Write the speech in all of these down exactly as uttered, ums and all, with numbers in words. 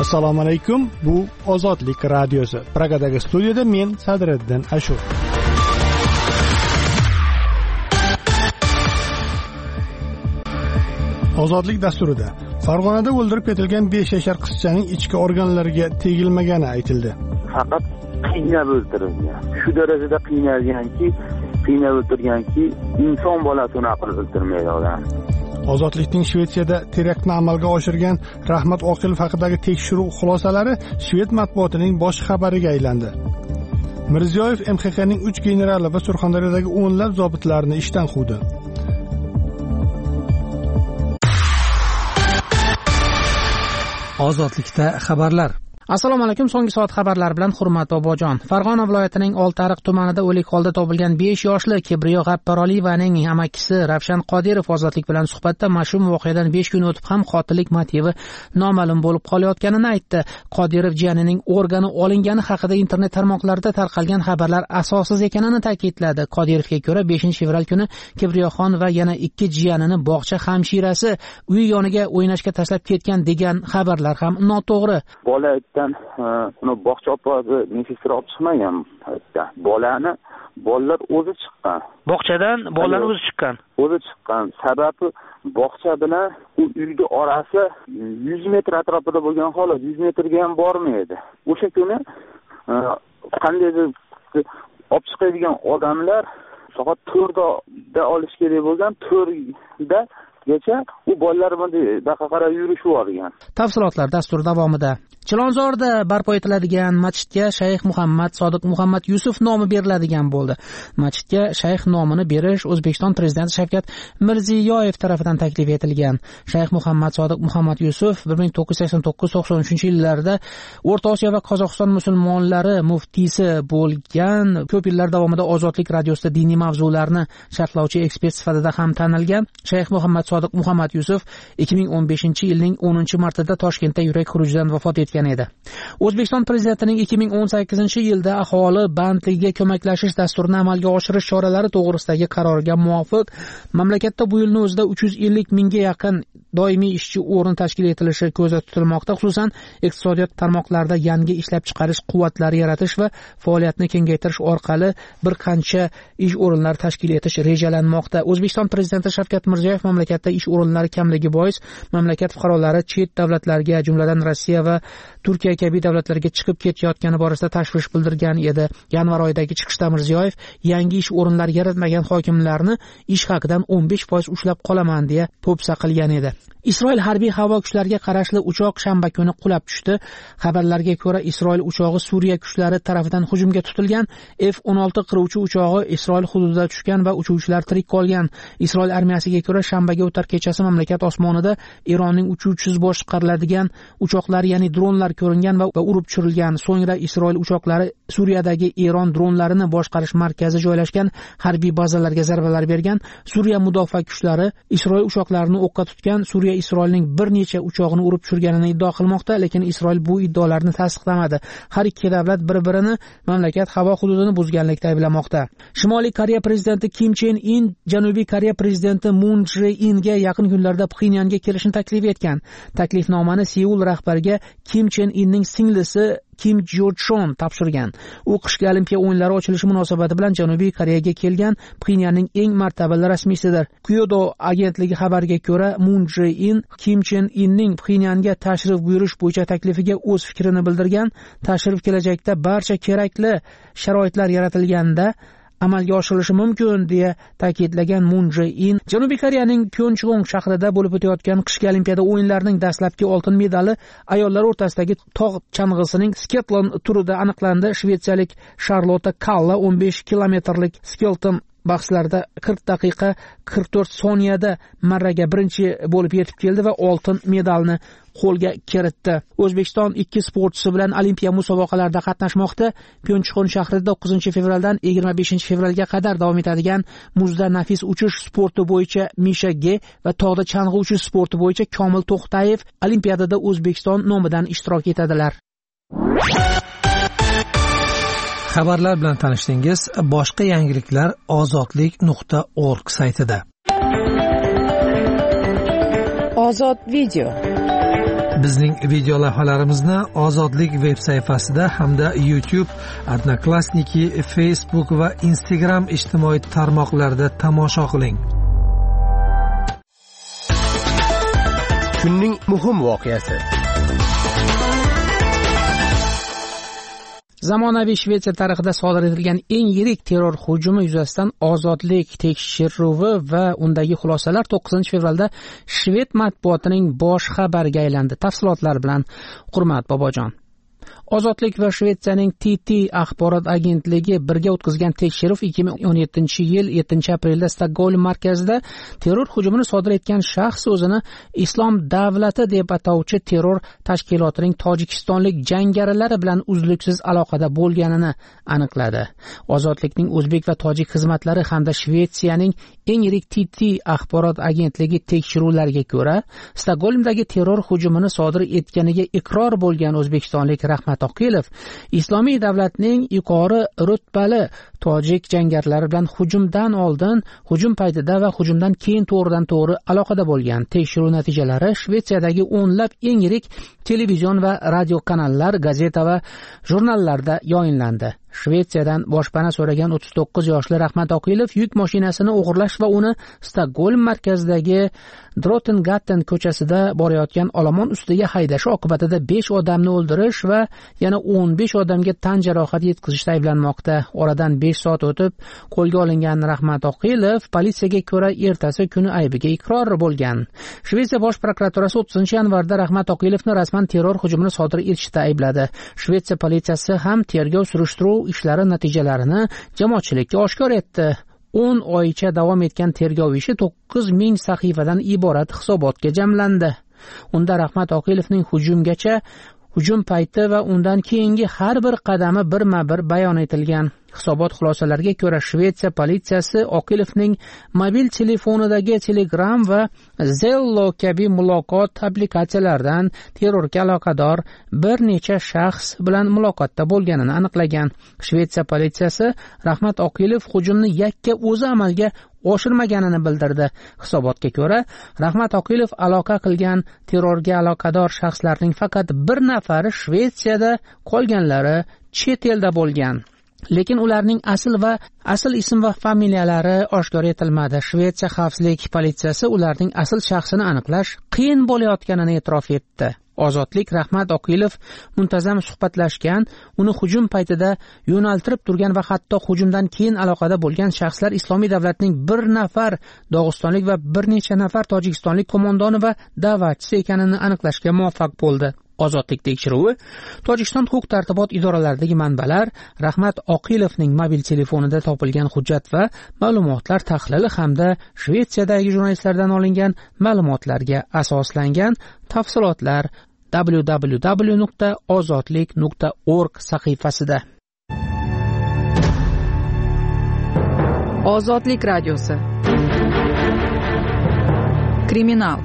Assalomu alaykum. Bu Ozodlik radiosi. Pragadagi studiyada men Sadriddin Ashur. Ozodlik dasturida Farg'onada o'ldirib ketilgan besh yashar qizchaning ichki organlariga tegilmagani aytildi. Faqat qiynab o'ldirilgan. Shu darajada qiynalganki, qiynab o'ldirganki, inson bolasini aql o'ldirmaydi odam. Ozodlikning Shvetsiyada teraktni amalga oshirgan Rahmat Oqilov haqidagi tekshiruv xulosalari Shved matbuotining bosh xabariga aylandi. Mirziyoyev M X Qning uch generali va Surxondaryodagi o'nlab zobitlarni ishdan quvdi. Ozodlikda xabarlar. Assalomu alaykum. So'nggi soat xabarlari bilan Hurmat Bobojon. Farg'ona viloyatining Oltiariq tumanida o'lik holda topilgan besh yoshli Kibriyo G'apparoliyevaning amakisi Ravshan Qodirov Ozodlik bilan suhbatda mash'um voqeadan besh kun o'tib ham qotillik motivi noma'lum bo'lib qolayotganini aytdi. Qodirov jiyanining organi olingani haqida internet tarmoqlarida tarqalgan xabarlar asossiz ekanini ta'kidladi. Qodirovga ko'ra beshinchi fevral kuni Kibriyoxon va yana ikki jiyanini bog'cha hamshirasi uy yoniga o'ynashga tashlab ketgan degan xabarlar ham noto'g'ri. Bola uni bog'cha opasi ministr olib chiqmagan. Bolani bolalar o'zi chiqqan. Bog'chadan bolalar o'zi chiqqan. O'zi chiqqan. Sababi bog'cha bilan u uyning orasi yuz metr atrofida bo'lgan holat yuz metrga ham bormaydi. O'sha kuni qandaydir olib chiqadigan odamlar soat to'rtda olish kerak bo'lgan, to'rtda gacha u bolalar bunday baqa qarab yurishib olgan. Tafsilotlar dastur davomida. Chilonzorda barpo etiladigan masjidga Shayx Muhammad Sodiq Muhammad Yusuf nomi beriladigan bo'ldi. Masjidga shayx nomini berish O'zbekiston prezidenti Shavkat Mirziyoyev tomonidan taklif etilgan. Shayx Muhammad Sodiq Muhammad Yusuf bir ming to'qqiz yuz sakson to'qqiz to'qson uchinchi yillarda O'rta Osiyo va Qozog'iston musulmonlari muftiysi bo'lgan. Ko'p yillar davomida Ozodlik radiosida diniy mavzularni sharhlovchi ekspert sifatida ham tanilgan. Shayx Muhammad Sodiq Muhammad Yusuf ikki ming o'n beshinchi yilning o'ninchi martida Toshkentda yurak xurujidan vafot etgan edi. O'zbekiston prezidentining ikki ming o'n sakkizinchi yilda aholi bandligiga ko'maklashish dasturini amalga oshirish choralari to'g'risidagi qaroriga muvofiq mamlakatda bu yilning o'zida uch yuz ellik mingga yaqin doimiy ishchi o'rin tashkil etilishi ko'zda tutilmoqda. Xususan, iqtisodiyot tarmoqlarida yangi ishlab chiqarish quvvatlari yaratish va faoliyatni kengaytirish orqali bir qancha ish o'rinlari tashkil etish rejalanmoqda. O'zbekiston prezidenti Shavkat Mirziyoyev mamlakatda ish o'rinlari kamligi bois mamlakat fuqarolari chet davlatlarga, jumladan Rossiya va Turkiya kabi davlatlarga chiqib ketayotgani borasida tashvish bildirgan edi. Yanvar oyidagi chiqishda Mirziyoyev yangi ish o'rinlari yaratmagan hokimlarni ish haqidan o'n besh foiz ushlab qolaman deya po'pisa qilgan edi. Isroil harbiy havo kuchlariga qarashli uchoq shanba kuni qulab tushdi. Xabarlarga ko'ra, Isroil uchog'i Suriya kuchlari tomonidan hujumga tutilgan. F o'n olti qiruvchi uchog'i Isroil hududida tushgan va uchuvchilar tirik qolgan. Isroil armiyasiga ko'ra, shanbaga o'tar kechasi mamlakat osmonida Eronning uchuvchisiz boshqariladigan uchoqlari, ya'ni dronlar ko'ringan va urib tushirilgan. So'ngra Isroil uchoqlari Suriyadagi Eron dronlarini boshqarish markazi joylashgan harbiy bazalarga zarbalar bergan. Suriya mudofaa kuchlari Isroil uchoqlarini o'qqa tutgan. Suriya Isroilning bir necha uchog'ini urib tushirganini iddao qilmoqda, lekin Isroil bu iddaolarni tasdiqlamadi. Har ikki davlat bir-birini mamlakat havo hududini buzganlikda ayblamoqda. Shimoliy Koreya prezidenti Kim Chen In Janubiy Koreya prezidenti Moon Jae-inga yaqin kunlarda Pxenyanga kelishni taklif etgan. Taklifnomani Seul rahbariga Kim Chen Inning singlisi Kim Jo-chon topshirgan. U qishki Olimpiya o'yinlari ochilishi munosabati bilan Janubiy Koreyaga kelgan Pxenyanning eng martabali rasmiysidir. Kyodo agentligi xabariga ko'ra, Moon Jae-in Kim Chen Inning Pxenyanga tashrif buyurish bo'yicha taklifiga o'z fikrini bildirgan. Tashrif kelajakda barcha kerakli sharoitlar yaratilganda amalga oshirilishi mumkin deya ta'kidlagan Moon Jae-in Janubiy Koreyaning Pyeongchang shahrida bo'lib o'tayotgan qishki Olimpiada o'yinlarining dastlabki oltin medali ayollar o'rtasidagi tog' chang'isining sketlon turida aniqlandi. Shvetsiyalik Charlotte Kalla o'n besh kilometrlik skelton bahslarda qirq daqiqa qirq to'rt soniyada marraga birinchi bo'lib yetib keldi va oltin medalni qo'lga kiritdi. O'zbekiston ikki sportchisi bilan Olimpiya musobaqalarida qatnashmoqda. Pyeongchang shahrida to'qqizinchi fevraldan yigirma beshinchi fevralga qadar davom etadigan muzda nafis uchish sporti bo'yicha Misha Ge va tog'da chang'i uchish sporti bo'yicha Komil To'xtayev Olimpiadada O'zbekiston nomidan ishtirok etadilar. Xabarlar bilan tanishdingiz. Boshqa yangiliklar ozodlik nuqta org saytida. Ozod video. Bizning video lavhalarimizni Ozodlik veb sayfasida hamda YouTube, Odnoklassniki, Facebook va Instagram ijtimoiy tarmoqlarida tomosha qiling. Kunning muhim voqeasi. Zamonaviy Shvetsiya tarixida sodir etilgan eng yirik terror hujumi yuzasidan Ozodlik tekshiruvi va undagi xulosalar to'qqizinchi fevralda Shved matbuotining bosh xabariga aylandi. Tafsilotlar bilan Hurmat Bobojon. Ozodlik va Shvetsiyaning T T axborot agentligi birga o'tkazgan tekshiruv ikki ming o'n yettinchi yil yettinchi aprelda Stokgolm markazida terror hujumini sodir etgan shaxs o'zini Islom davlati deb atovchi terror tashkilotining tojikistonlik jangarilari bilan uzluksiz aloqada bo'lganini aniqladi. Ozodlikning o'zbek va tojik xizmatlari hamda Shvetsiyaning eng yirik T T axborot agentligi tekshiruvlariga ko'ra, Stokgolmdagi terror hujumini sodir etganiga iqror bo'lgan o'zbekistonlik Rahmat Oqilov Islomiy davlatning yuqori rutbali tojik jangarilari bilan hujumdan oldin, hujum paytida va hujumdan keyin to'g'ridan to'g'ri aloqada bo'lgan. Tekshiruv natijalari Shvetsiyadagi o'nlab eng yirik televizion va radio kanallar, gazeta va jurnallarda yayinlandi. Shvetsiyadan boshpana so'ragan o'ttiz to'qqiz yoshli Rahmat Oqilov yuk mashinasini o'g'irlash va uni Stokgolm markazidagi Drottningatten ko'chasida borayotgan olomon ustiga haydash oqibatida besh odamni o'ldirish va yana o'n besh odamga tan jarohati yetkazishda ayblanmoqda. Oradan besh soat o'tib qo'lga olingan Rahmat Oqilov politsiyaga ko'ra ertasi kuni aybiga iqror bo'lgan. Shvetsiya bosh prokuraturasi o'ttizinchi yanvarda Rahmat Oqilovni rasman terror hujumini sodir etishda aybladi. Shvetsiya politsiyasi ham tergov surishtiruv ishlari natijalarini jamoatchilikka oshkor etdi. o'n oycha davom etgan tergov ishi to'qqiz ming sahifadan iborat hisobotga jamlandi. Unda Rahmat Oqilovning hujumgacha, hujum payti va undan keyingi har bir qadami birma-bir bayon etilgan. Hisobot xulosalariga ko'ra, Shvetsiya politsiyasi Oqilovning mobil telefonidagi Telegram va Zello kabi muloqot applikatsiyalaridan terrorga aloqador bir necha shaxs bilan muloqotda bo'lganini aniqlagan. Shvetsiya politsiyasi Rahmat Oqilov hujumni yakka o'zi amalga oshirmaganini bildirdi. Hisobotga ko'ra, Rahmat Oqilov aloqa qilgan terrorga aloqador shaxslarning faqat bir nafari Shvetsiyada, qolganlari chet elda bo'lgan. Lekin ularning asl va asl ism va familiyalari oshkor etilmadi. Shvetsiya xavfsizlik politsiyasi ularning asl shaxsini aniqlash qiyin bo'layotganini e'tirof etdi. Ozodlik Rahmat Oqilov muntazam suhbatlashgan, uni hujum paytida yo'naltirib turgan va hatto hujumdan keyin aloqada bo'lgan shaxslar Islomiy davlatning bir nafar dog'istonlik va bir necha nafar tojikistonlik qo'mondoni va da'vatchisi ekanini aniqlashga muvaffaq bo'ldi. Ozodlik tekshiruvi Tojikiston huquq-tartibot idoralaridagi manbalar, Rahmat Oqilovning mobil telefonida topilgan hujjat va ma'lumotlar tahlili hamda Shvetsiyadagi jurnalistlardan olingan ma'lumotlarga asoslangan. Tafsilotlar w w w nuqta ozodlik nuqta org sahifasida. Ozodlik radiosi. Kriminal.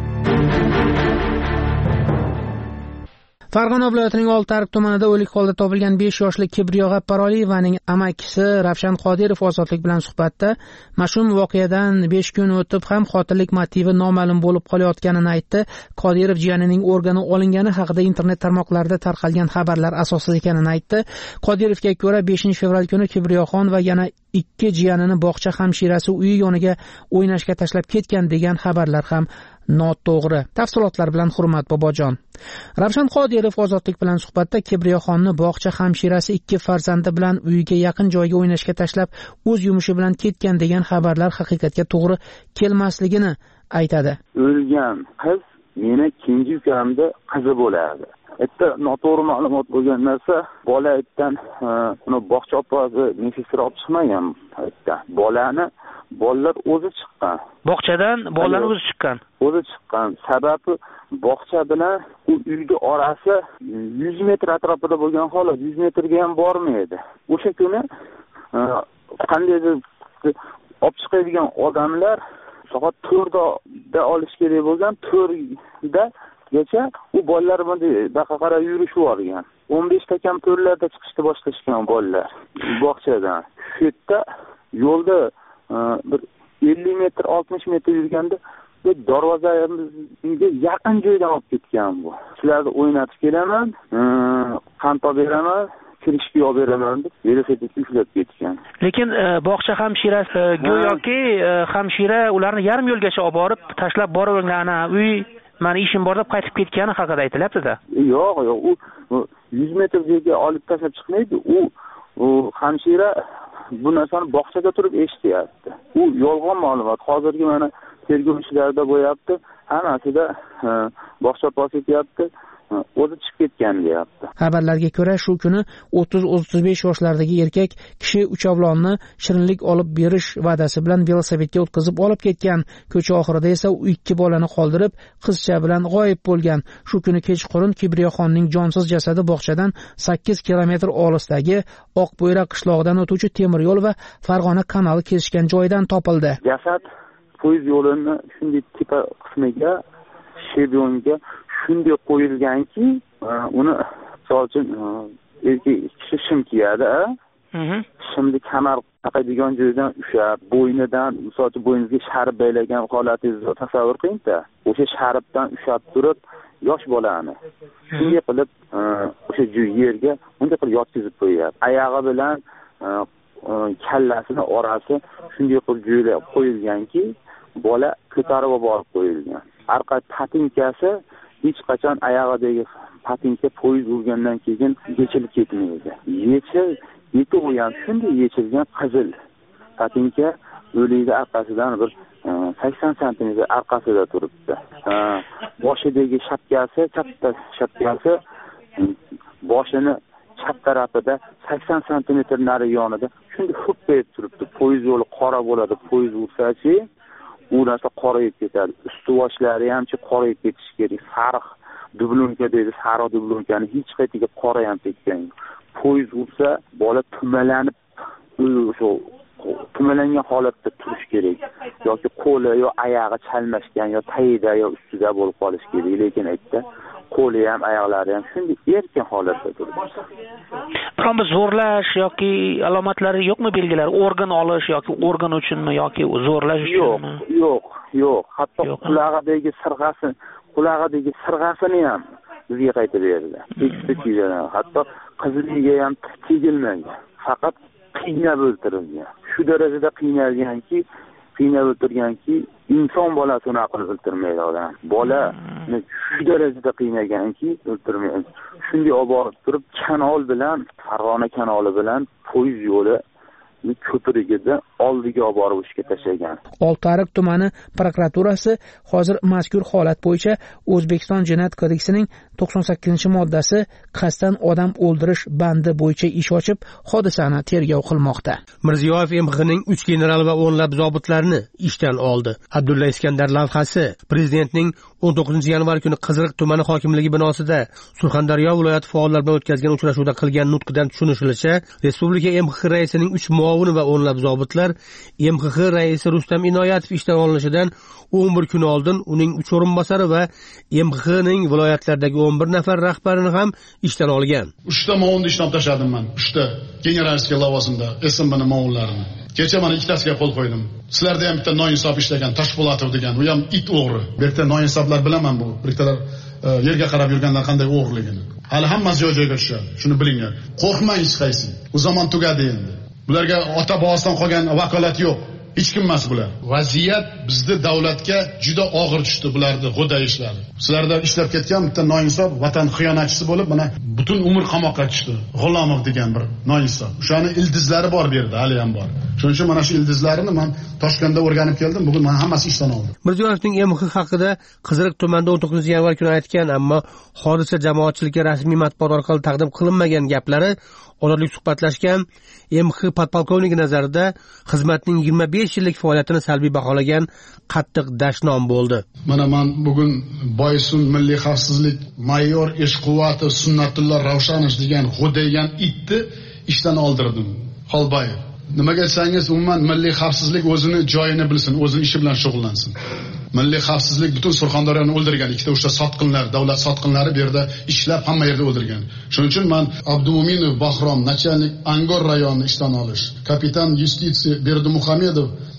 Farg'ona viloyatining Oltiariq tumanida o'lik holda topilgan besh yoshli Kibriyo G'apparoliyevaning amakisi Ravshan Qodirov Ozodlik bilan suhbatda mash'um voqeadan besh kun o'tib ham qotillik motivi noma'lum bo'lib qolayotganini aytdi. Qodirov jiyanining organi olingani haqida internet tarmoqlarida tarqalgan xabarlar asossiz ekanini aytdi. Qodirovga ko'ra beshinchi fevral kuni Kibriyoxon va yana ikki jiyanini bog'cha hamshirasi uyi yoniga o'ynashga tashlab ketgan degan xabarlar ham noto'g'ri. Tafsilotlar bilan Hurmat Bobojon. Ravshan Qodirov Ozodlik bilan suhbatda Kibriyoxonni bog'cha hamshirasi ikki farzandi bilan uyiga yaqin joyga o'ynashga tashlab o'z yumushi bilan ketgan degan xabarlar haqiqatga to'g'ri kelmasligini aytadi. O'lgan qiz meni kenja ukamda qizi bo'ladi. Bitta noto'g'ri ma'lumot bo'lgan narsa, bola aytdan uni bog'cha opasi nefisira olib chiqmagan. Aytdan bolani bolalar o'zi chiqqan. Bog'chadan bolalar o'zi chiqqan. O'zi chiqqan. Sababi bog'cha bilan u uyning orasi yuz metr atrofida bo'lgan holat yuz metrga ham bormaydi. O'sha kuni qandaydir olib chiqadigan odamlar soat to'rtda olish kerak bo'lgan, to'rtda gacha u bolalar bunaqa qarab yurishib olgan. o'n beshta kam to'rlarda chiqishni boshlashgan bolalar bog'chadan. Shu yerda yo'lda bir ellik metr, oltmish metr yurganda darvozamizga yaqin joydan olib ketgan bu. Sizlarni o'ynatib kelaman, qand olib beraman, kirishga olib beraman deb velosipedga ushlab ketgan. Lekin bog'cha hamshirasi go'yoki hamshira ularni yarim yo'lgacha olib borib, tashlab boravergan, ana uy meni ishim bor deb qaytib ketgani haqida aytilyapti-da. Yo'q, yo'q, u yuz metr joyga olib tashlab chiqmaydi. U u hamshira bu narsani bog'chada turib eshityapti. U yolg'on ma'lumot. Hozirgi mana tergov ishlarida bo'yapti. Hammasida bog'cha pas etyapti. O'zi chiqib ketgan deyapti. Xabarlarga ko'ra, shu kuni o'ttiz o'ttiz besh yoshlardagi erkak kishi uchavlonni shirinlik olib berish va'dasi bilan velosipedga o'tkazib olib ketgan. Ko'cha oxirida esa u ikki bolani qoldirib, qizcha bilan g'oyib bo'lgan. Shu kuni kechqurun Kibriyoxonning jonsiz jasadi bog'chadan sakkiz kilometr olisdagi Oqbo'yra qishlog'idan o'tuvchi temir yo'l va Farg'ona kanali kesishgan joydan topildi. Jasad poyezd yo'lini shunday tepa qismiga, shebionga shunday qo'yilganki, uni so'lchin erkak kishi shim kiyadi, shimni kamar taqadigan joydan ushab, bo'ynidan, so'lchin bo'yningizga sharb baylagan holatingizni tasavvur qiling-da. O'sha sharbdan ushab turib, yosh bolani shunday qilib o'sha yerga bunday qilib yotkizib qo'yapti. Oyog'i bilan kallasini orasi shunday qilib joylab qo'yilganki, bola ko'tarib borib qo'yilgan. Arqa patinkasi hech qachon oyog'idagi patinka poyezd urgandan keyin yechilib ketmaydi. Yechil, yetib ham shunday yechilgan qizil patinka o'likni orqasidan bir sakson santimetr orqasida turibdi. Boshidagi shapkasi, katta shapkasi boshini chap tarafida sakson santimetr nari yonida shunday huppayib turibdi. Poyezd yo'li qora bo'ladi, poyezd ursa-chi u narsa qorayib ketadi. Ustuvoshlari ham chi qorayib ketishi kerak. Sariq dublonka deydi, sariq dublonkani hech qayerga qora ham tekkan. Poyezd ursa, bola tumalanib, o'sha tumalangan holatda turish kerak. Yoki qo'li yo oyog'i chalmashgan, yo tayida yo ustida bo'lib qolish kerak. Lekin aytdi, qo'li ham, oyoqlari ham shunday erkin holatda turibdi. Biron bir zo'rlash yoki alomatlari yo'qmi, belgilari? Organ olish yoki organ uchunmi yoki zo'rlash uchunmi? Yo'q, yo'q, yo'q. Hatto qulog'idagi sirg'asi, qulog'idagi sirg'asini ham bizga qaytib berdi. Ekspertizadan hatto qizligiga ham tegilmagan. Faqat qiynab o'ltirilgan. Shu darajada qiynalganki, qiynab o'ltirganki, inson bolasini aql o'ltirmaydi odam. Bola shu darajada qiynaganki, o'ltirmaydi. Shunday olib borib turib, kanal bilan, Farg'ona kanali bilan poyezd yo'li ko'prigida oldiga olib borib ishga tashlagan. Oltiariq tumani prokuraturasi hozir mazkur holat bo'yicha O'zbekiston Jinoyat kodeksining to'qson sakkizinchi moddasi qasddan odam o'ldirish bandi bo'yicha ish ochib, hodisani tergov qilmoqda. Mirziyoyev M X ning uch general va o'nlab zobitlarni ishdan oldi. Abdulla Iskandar lavhasi prezidentning o'n to'qqizinchi yanvar kuni Qiziriq tumani hokimligi binosida Surxondaryo viloyati faollar bilan o'tkazgan uchrashuvda qilgan nutqidan tushunishicha, Respublika M X raisining uch muovini va o'nlab zobitlar M X raisi Rustam Inoyatov ishdan olinishidan o'n bir kun oldin uning uch o'rinbosari va M X ning viloyatlardagi o'n bir nafar rahbarini ham ishdan olgan. uchta muovini ishdan tashladim men. uchta generalskiy lavozimda S M B'ning muovinlarini. Kecha mana ikkitasiga qo'l qo'ydim. Sizlarda ham bitta noinsof ishlagan Toshpo'latov degan, u ham it o'g'ri. Bu yerda noinsoflar bilaman bu. Biriktalar yerga qarab yurganlar qanday o'g'riligini. Hali hammasi joy-joyiga tushadi. Shuni bilinglar. Qo'rqmang hech qaysi. Bu zamon tugadi endi. Bularga ota bobosidan qolgan vakolat yo'q. Hech kim emas bular. Vaziyat bizda davlatga juda og'ir tushdi bularning g'o'da ishlari. Sizlarda ishlab ketgan bitta noinsof vatan xiyonatchisi bo'lib, mana butun umr qamoqqa tushdi. G'ulomov degan bir noinsof. O'shani ildizlari bor bu yerda, hali ham bor. Shuning uchun mana shu ildizlarini men Toshkentda o'rganib keldim. Bugun men hammasi ishdan oldim. Mirziyoyevning M X haqida Qiziriq tumanida o'n to'qqizinchi yanvar kuni aytgan, ammo hodisa jamoatchilikka rasmiy matbuot orqali taqdim qilinmagan gaplari Ozodlik suhbatlashgan M X podpolkovniki nazarida xizmatning yigirma besh yillik faoliyatini salbiy baholagan qattiq dashnom bo'ldi. Mana men bugun Boysun milliy xavfsizlik mayor Eshquvvatov Sunnatulloh Ravshanov degan g'o'dagan itni ishdan oldirdim. Xolbayev. Nimaga aytsangiz, umuman milliy xavfsizlik o'zini joyini bilsin, o'zini ishi bilan shug'ullansin. Milliy xavfsizlik butun Surxondaryoni o'ldirgan, ikkita uchta sotqinlar, davlat sotqinlari bu yerda ishlab hamma yerda o'ldirgan. Shuning uchun men Abdumo'minov Bahrom, nachalnik Angor rayonini ishdan olish, kapitan yustitsiya Berdimuhamedov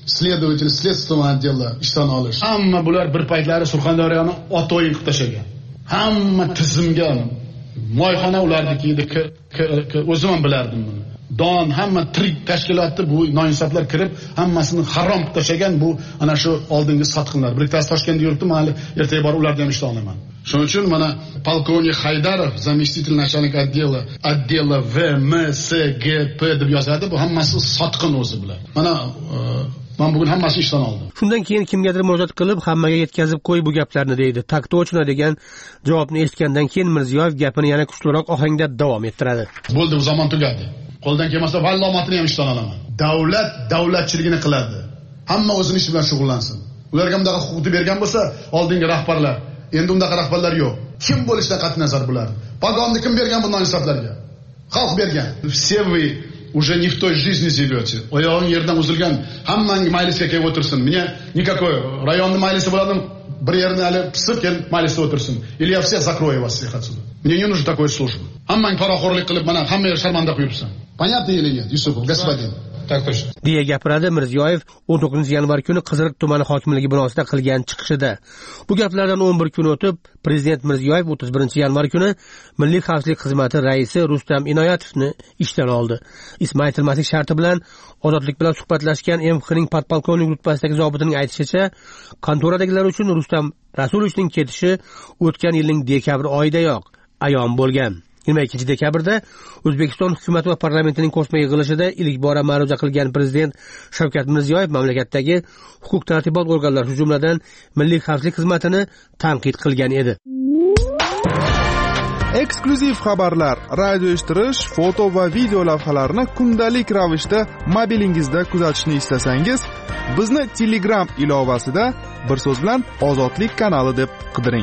следователь следственного отдела ishdan olish. Hamma bular bir paytlari Surxondaryoni otoyi qilib tashlagan. Hamma tizimga moyxona ularniki edi, o'zim ham bilardim buni. Don hamma tirik tashkilotni bu noinsoflar kirib, hammasini harom qilib tashlagan bu ana shu oldingi sotqinlar. Bittasi Toshkentda yuribdi, mayli ertaga borib ularni ham ishdan olaman. Shuning uchun mana polkovnik Haydarov, заместитель начальник отдела отдела V M S G P deb yozadi. Bu hammasi sotqin o'zi bilan. Mana men bugun hammasini ishdan oldim. Shundan keyin kimgadir murojaat qilib, hammaga yetkazib qo'y bu gaplarni deydi. Tak to'chna degan javobni eshitgandan keyin Mirziyoyev gapini yana kuchliroq ohangda davom ettiradi. Bo'ldi, bu zamon tugadi. Qo'ldan kelmasa vallomatini ham ishdan olaman. Davlat davlatchiligini qiladi. Hamma o'zining ishi bilan shug'ullansin. Ularga bunday huquqni bergan bo'lsa, oldingi rahbarlar, endi unday rahbarlar yo'q. Kim bo'lishidan qat'iy nazar bular. Pogonni kim bergan bunday insoflarga? Xalq bergan. Все вы уже не в той жизни живете. Oyog'ing yerdan uzilgan, hammang majlisga kelib o'tirsin. Menga никакой rayonni majlisi bo'ladi. Bir yerni hali pisib kel majlisda o'tirsin. Или я всех закрою вас всех отсюда. Мне не нужно такой службы. Hammang paraxo'rlik qilib, mana hamma sharmanda qo'yibsan. Понятно или нет, Yusupov, господин? Так точно. deya gapiradi Mirziyoyev o'n to'qqizinchi yanvar kuni Qiziriq tumani hokimligi binosida qilgan chiqishida. Bu gaplardan o'n bir kun o'tib, prezident Mirziyoyev o'ttiz birinchi yanvar kuni Milliy xavfsizlik xizmati raisi Rustam Inoyatovni ishdan oldi. Ismi aytilmaslik sharti bilan ozodlik bilan suhbatlashgan M X ning podpolkovnik rutbasidagi zobitining aytishicha, kontoradagilar uchun Rustam Rasulovning ketishi o'tgan yilning dekabr oyidayoq ayon bo'lgan. yigirma ikkinchi dekabrda O'zbekiston hukumati va parlamentining qo'shma yig'ilishida ilk bora ma'ruza qilgan prezident Shavkat Mirziyoyev mamlakatdagi huquq tartibot organlari, shu jumladan Milliy xavfsizlik xizmatini tanqid qilgan edi. Eksklyuziv xabarlar, radio eshittirish, foto va video lavhalarni kundalik ravishda mobilingizda kuzatishni istasangiz, bizni Telegram ilovasida bir so'z bilan Ozodlik kanali deb qidiring.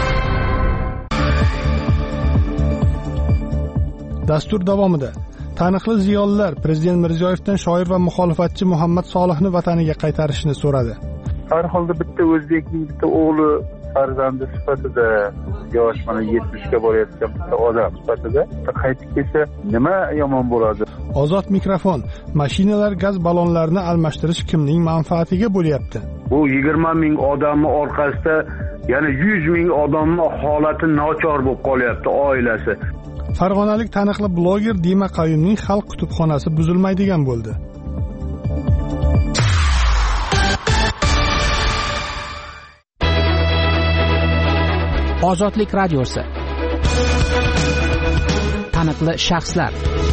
Dastur davomida taniqli ziyolilar prezident Mirziyoyevdan shoir va muxolifatchi Muhammad Solihni vataniga qaytarishni so'radi. Har holda bitta o'zbekning bitta o'g'li farzandi sifatida, yosh mana yetmishga borayotgan bitta odam sifatida qaytib kelsa nima yomon bo'ladi? Ozod mikrofon. Mashinalar gaz ballonlarini almashtirish kimning manfaatiga bo'lyapti? Bu yigirma ming odamning orqasida yana yuz ming odamning holati nochor bo'lib qolyapti, oilasi. Farg'onalik taniqli bloger Dima Qayumning xalq kutubxonasi buzilmaydigan bo'ldi. Ozodlik radiosi. Taniqli shaxslar.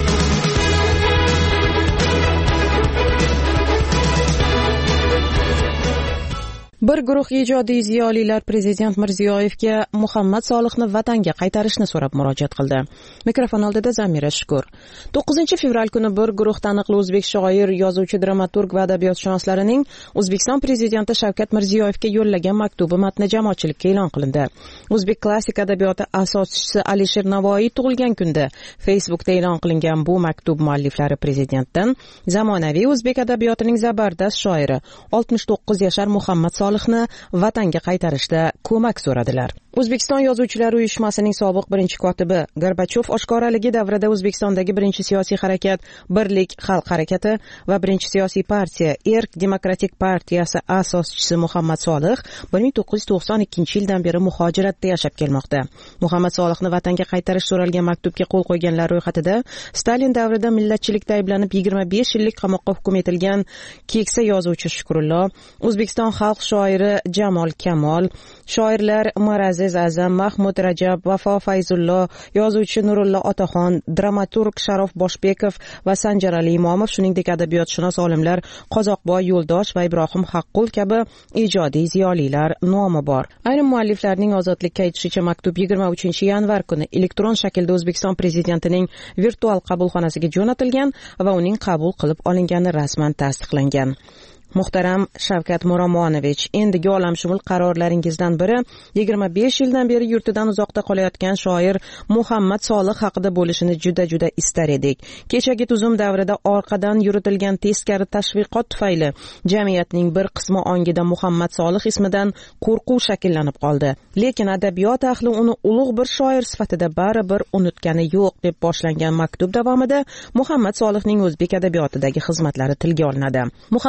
Bir guruh ijodiy ziyolilar prezident Mirziyoyevga Muhammad Solihni vatanga qaytarishni so'rab murojaat qildi. Mikrofon oldida Zamira Shukur. to'qqizinchi fevral kuni bir guruh taniqli o'zbek shoir, yozuvchi, dramaturg va adabiyotshunoslarining O'zbekiston prezidenti Shavkat Mirziyoyevga yo'llagan maktubi matni jamoatchilikka e'lon qilindi. O'zbek klassik adabiyoti asoschisi Alisher Navoiy tug'ilgan kunda Facebookda e'lon qilingan bu maktub mualliflari prezidentdan zamonaviy o'zbek adabiyotining zabardast shoiri oltmish to'qqiz yashar Muhammad Solihni vatanga qaytarishda ko'mak so'radilar. O'zbekiston Yozuvchilar uyushmasining sobiq birinchi kotibi Gorbachov oshkoraligi davrida O'zbekistondagi birinchi siyosiy harakat Birlik xalq harakati va birinchi siyosiy partiya Erk demokratik partiyasi asoschisi Muhammad Solih bir ming to'qqiz yuz to'qson ikkinchi yildan beri muhojiratda yashab kelmoqda. Muhammad Solihni vatanga qaytarish so'ralgan maktubga qo'l qo'yganlar ro'yxatida Stalin davrida millatchilikda ayblanib yigirma besh yillik qamoqqa hukm etilgan keksa yozuvchi Shukrullo, O'zbekiston xalq shoiri Jamol Kamol, shoirlar Miraziz Azam, Mahmud Rajab, Vafo Fayzullo, yozuvchi Nurullo Otaxon, dramaturg Sharof Boshbekov va Sanjar Ali Imomov, shuningdek adabiyotshunos olimlar Qozoqboy Yo'ldosh va Ibrohim Haqqul kabi ijodiy ziyolilar nomi bor. Ayrim mualliflarning ozodlikka aytishicha maktub yigirma uchinchi yanvar kuni elektron shaklda O'zbekiston prezidentining virtual qabulxonasiga jo'natilgan va uning qabul qilib olingani rasman tasdiqlangan. Muhtaram Shavkat Miromonovich, endigi olamshumul qarorlaringizdan biri yigirma besh yildan beri yurtidan uzoqda qolayotgan shoir Muhammad Solih haqida bo'lishini juda-juda istar edik. Kechagi tuzum davrida orqadan yuritilgan teskari tashviqot tufayli jamiyatning bir qismi ongida Muhammad Solih ismidan qo'rquv shakllanib qoldi. Lekin adabiyot ahli uni ulug' bir shoir sifatida baribir unutgani yo'q deb boshlangan maktub davomida Muhammad Solihning o'zbek adabiyotidagi xizmatlari tilga olinadi. Muhammad Solih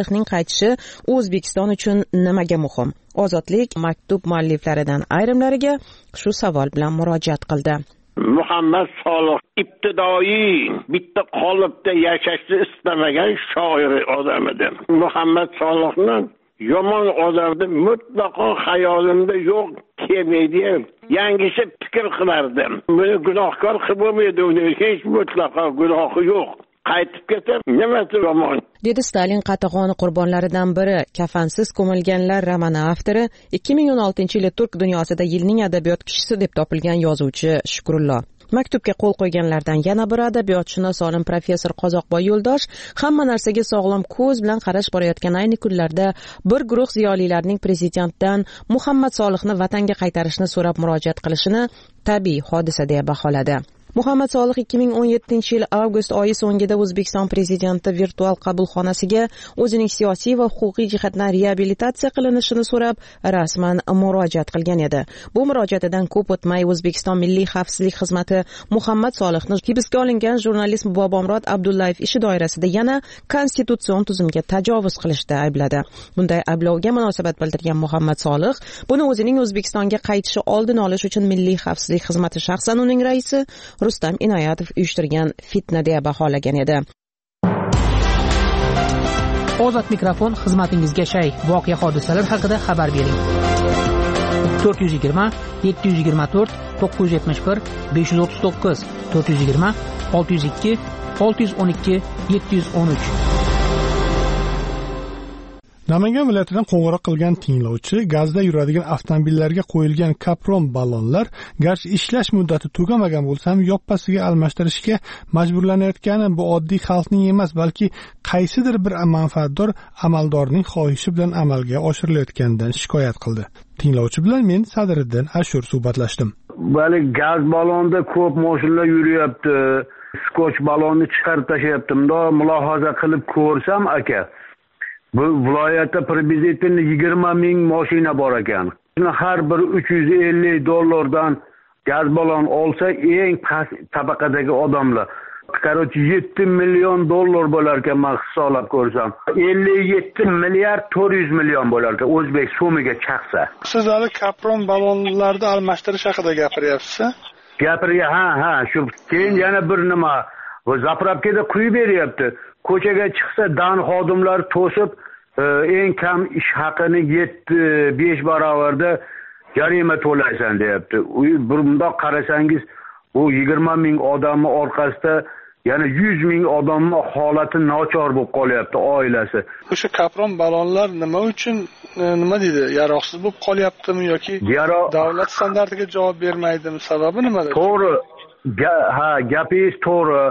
Solihning qaytishi O'zbekiston uchun nimaga muhim? Ozodlik maktub mualliflaridan ayrimlariga shu savol bilan murojaat qildi. Muhammad Solih ibtidoiy bitta qolipda yashashni istamagan shoir odam edi. Muhammad Solihni yomon odamni mutlaqo hayolimda yo'q kelmaydi. Yangicha fikr qilardim. Buni gunohkor qilib bo'lmaydi, uni hech mutlaqo gunohi yo'q. Qaytib ketib, nimasi yomon? Dedi Stalin qatag'oni qurbonlaridan biri, Kafansiz ko'milganlar romani avtori, ikki ming o'n oltinchi yili turk dunyosida yilning adabiyot kishisi deb topilgan yozuvchi Shukrullo. Maktubga qo'l qo'yganlardan yana biri adabiyotshunos olim professor Qozoqboy Yo'ldosh, hamma narsaga sog'lom ko'z bilan qarash borayotgan ayni kunlarda bir guruh ziyolilarning prezidentdan Muhammad Solihni vatanga qaytarishni so'rab murojaat qilishini tabiiy hodisa deya baholadi. Muhammad Solih ikki ming o'n yettinchi yil avgust oyi so'ngida O'zbekiston prezidenti virtual qabulxonasiga o'zining siyosiy va huquqiy jihatdan reabilitatsiya qilinishini so'rab rasman murojaat qilgan edi. Bu murojaatidan ko'p o'tmay O'zbekiston Milliy xavfsizlik xizmati Muhammad Solihni hibsga olingan jurnalist Bobomurod Abdullayev ishi doirasida yana konstitutsion tuzumga tajovuz qilishda aybladi. Bunday ayblovga munosabat bildirgan Muhammad Solih buni o'zining O'zbekistonga qaytishi oldini olish uchun Milliy xavfsizlik xizmati shaxsan uning raisi Rustam Inoyatov uyushtirgan fitna deya baholagan edi. Ozod mikrofon xizmatingizga shay. Voqea hodisalar haqida xabar bering. to'rt yuz yigirma yetti yuz yigirma to'rt to'qqiz yuz yetmish bir besh yuz o'ttiz to'qqiz to'rt yuz yigirma olti yuz ikki olti yuz o'n ikki yetti yuz o'n uch. Namangan viloyatidan qo'ng'iroq qilgan tinglovchi gazda yuradigan avtomobillarga qo'yilgan kapron ballonlar garchi ishlash muddati tugamagan bo'lsa ham yoppasiga almashtirishga majburlanayotgani bu oddiy xalqning emas, balki qaysidir bir manfaatdor amaldorning xohishi bilan amalga oshirilayotganidan shikoyat qildi. Tinglovchi bilan men Sadriddin Ashur suhbatlashdim. Bali gaz ballonda ko'p mashinalar yuryapti. Skoch ballonni chiqarib tashlayapti. Bunda mulohaza qilib ko'rsam aka, bu viloyatda prezidentning yigirma ming mashina bor ekan. Har bir uch yuz ellik dollardan gaz ballon olsa eng past tabaqadagi odamlar. Qarochi yetti million dollar bo'lar ekan, men hisoblab ko'rsam. ellik yetti milliard to'rt yuz million bo'lar ekan o'zbek so'miga chiqsa. Siz hali kapron ballonlarni almashtirish haqida gapiryapsiz? Gapirga ha ha shu. Keyin yana bir nima, bu zapravkada quyib beryapti. Ko'chaga chiqsa dan xodimlar to'sib eng kam ish haqini yetti besh barobarda jarima to'laysan deyapti. Bunda qarasangiz u yigirma ming odamni orqasida yana yuz ming odamni holati nochor bo'lib qolyapti oilasi. O'sha kapron ballonlar nima uchun nima deydi, yaroqsiz bo'lib qolyaptimi yoki davlat standartiga javob bermaydimi? Sababi nimada? To'g'ri. Ha, gapingiz to'g'ri.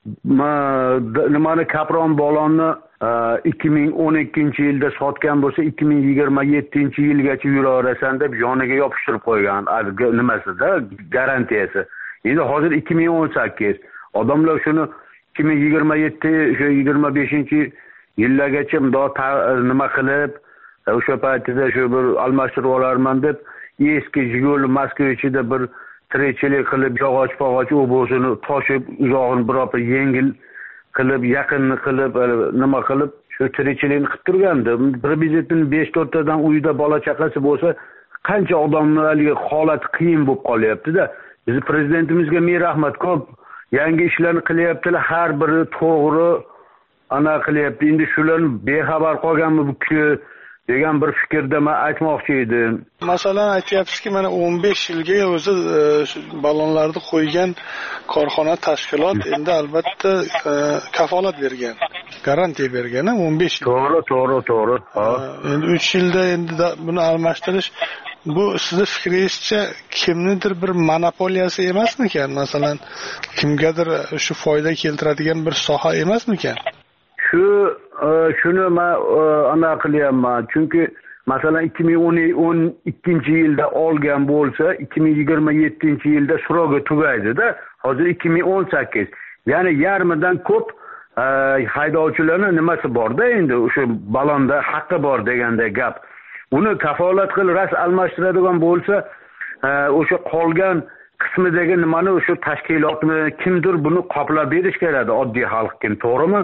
Nimani kapron ballonni ikki ming o'n ikkinchi yilda sotgan bo'lsa ikki ming yigirma yettinchi yilgacha yuraverasan deb yoniga yopishtirib qo'ygan nimasida garantiyasi. Endi hozir ikki ming o'n sakkiz. Odamlar shuni ikki ming yigirma yetti shu yigirma beshinchi yillargacha nima qilib o'sha paytida shu bir almashtirib olarman deb eski Jiguli Moskvichida bir tirikchilik qilib yog'och pog'och o'bosini toshib uzog'ini biroq yengil qilib yaqinni qilib nima qilib shu tirikchilikni qilib turgandi. Prezidentning besh to'rttadan uyida bola chaqasi bo'lsa qancha odamlarga holat qiyin bo'lib qolyapti-da. Biz prezidentimizga ming rahmat, ko'p yangi ishlarni qilyaptilar, har biri to'g'ri ana qilyapti. Endi shularni bexabar qolganmi bu degan bir fikrda men aytmoqchi edim. Masalan, aytyapsizki, mana o'n besh yilga o'zi ballonlarni qo'ygan korxona tashkilot endi albatta kafolat bergan, garantiya bergan, o'n besh yil. To'g'ri, to'g'ri, to'g'ri. Ha. Endi uch yilda endi buni almashtirish bu sizni fikringizcha kimnidir bir monopoliyasi emasmikan? Masalan, kimgadir shu foyda keltiradigan bir soha emasmikan? Shu shuni men ana qilyapman. Chunki masalan ikki ming o'n ikkinchi yilda olgan bo'lsa, ikki ming yigirma yettinchi yilda srogi tugaydi-da. Hozir ikki ming o'n sakkiz. Ya'ni yarmidan ko'p haydovchilarning nimasi bor-da, endi o'sha ballonda haqqi bor deganda gap. Uni kafolat qilib ras almashtiradigan bo'lsa, o'sha qolgan qismidagi nimani o'sha tashkilotni kimdir buni qoplab berish kerak, oddiy xalq kim, to'g'rimi?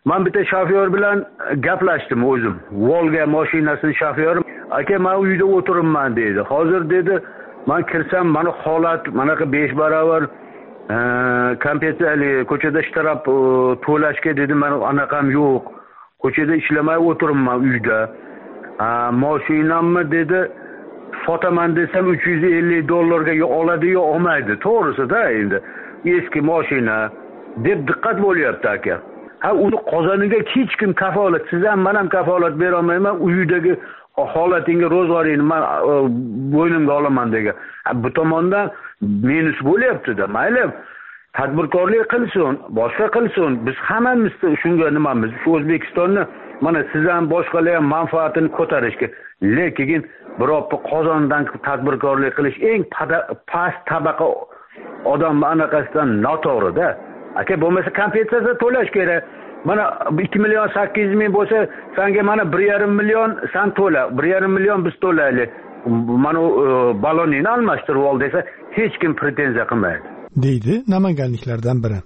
man bitta shofyor bilan gaplashdim o'zim. Volga mashinasini shofyori, aka men uyda o'tiribman dedi. Hozir dedi, men kirsam mana holat manaqa besh barobar kompyuterli ko'chada ishtirab to'lashga dedi, men anaqam yo'q. Ko'chada ishlamay o'tiribman uyda. Mashinamni dedi sotaman desam uch yuz ellik dollarga oladi yo olmaydi. To'g'risi-da endi. Eski mashina deb diqqat bo'lyapti aka. Ha, uni qozoniga hech kim kafolat, siz ham men ham kafolat bera olmayman, uyidagi holatingga ro'zg'oringni men bo'ynimga olaman degan. Bu tomondan minus bo'lyapti-da. Mayli, tadbirkorlik qilsin, boshqa qilsin. Biz hammamiz shunga nimamiz? Shu O'zbekistonni mana siz ham boshqalar ham manfaatini ko'tarishga, lekin biroq qozondan tadbirkorlik qilish eng past tabaqa odam anaqasidan noto'g'ri-da. Aka bo'lmasa kompensatsiya to'lash kerak. Mana ikki million sakkiz yuz ming bo'lsa, senga mana bir yarim million sen to'la, bir yarim million biz to'laylik. Mana balonini almashtirib ol desa, hech kim pretenziya qilmaydi. deydi namanganliklardan biri.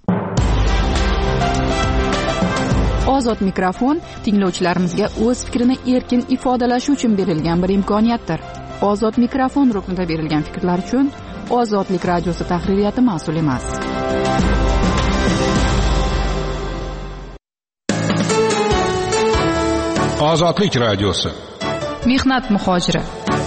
Ozod mikrofon tinglovchilarimizga o'z fikrini erkin ifodalashi uchun berilgan bir imkoniyatdir. Ozod mikrofon ruknida berilgan fikrlar uchun Ozodlik radiosi tahririyati mas'ul emas. Ozodlik radiosi. Mehnat muhojiri.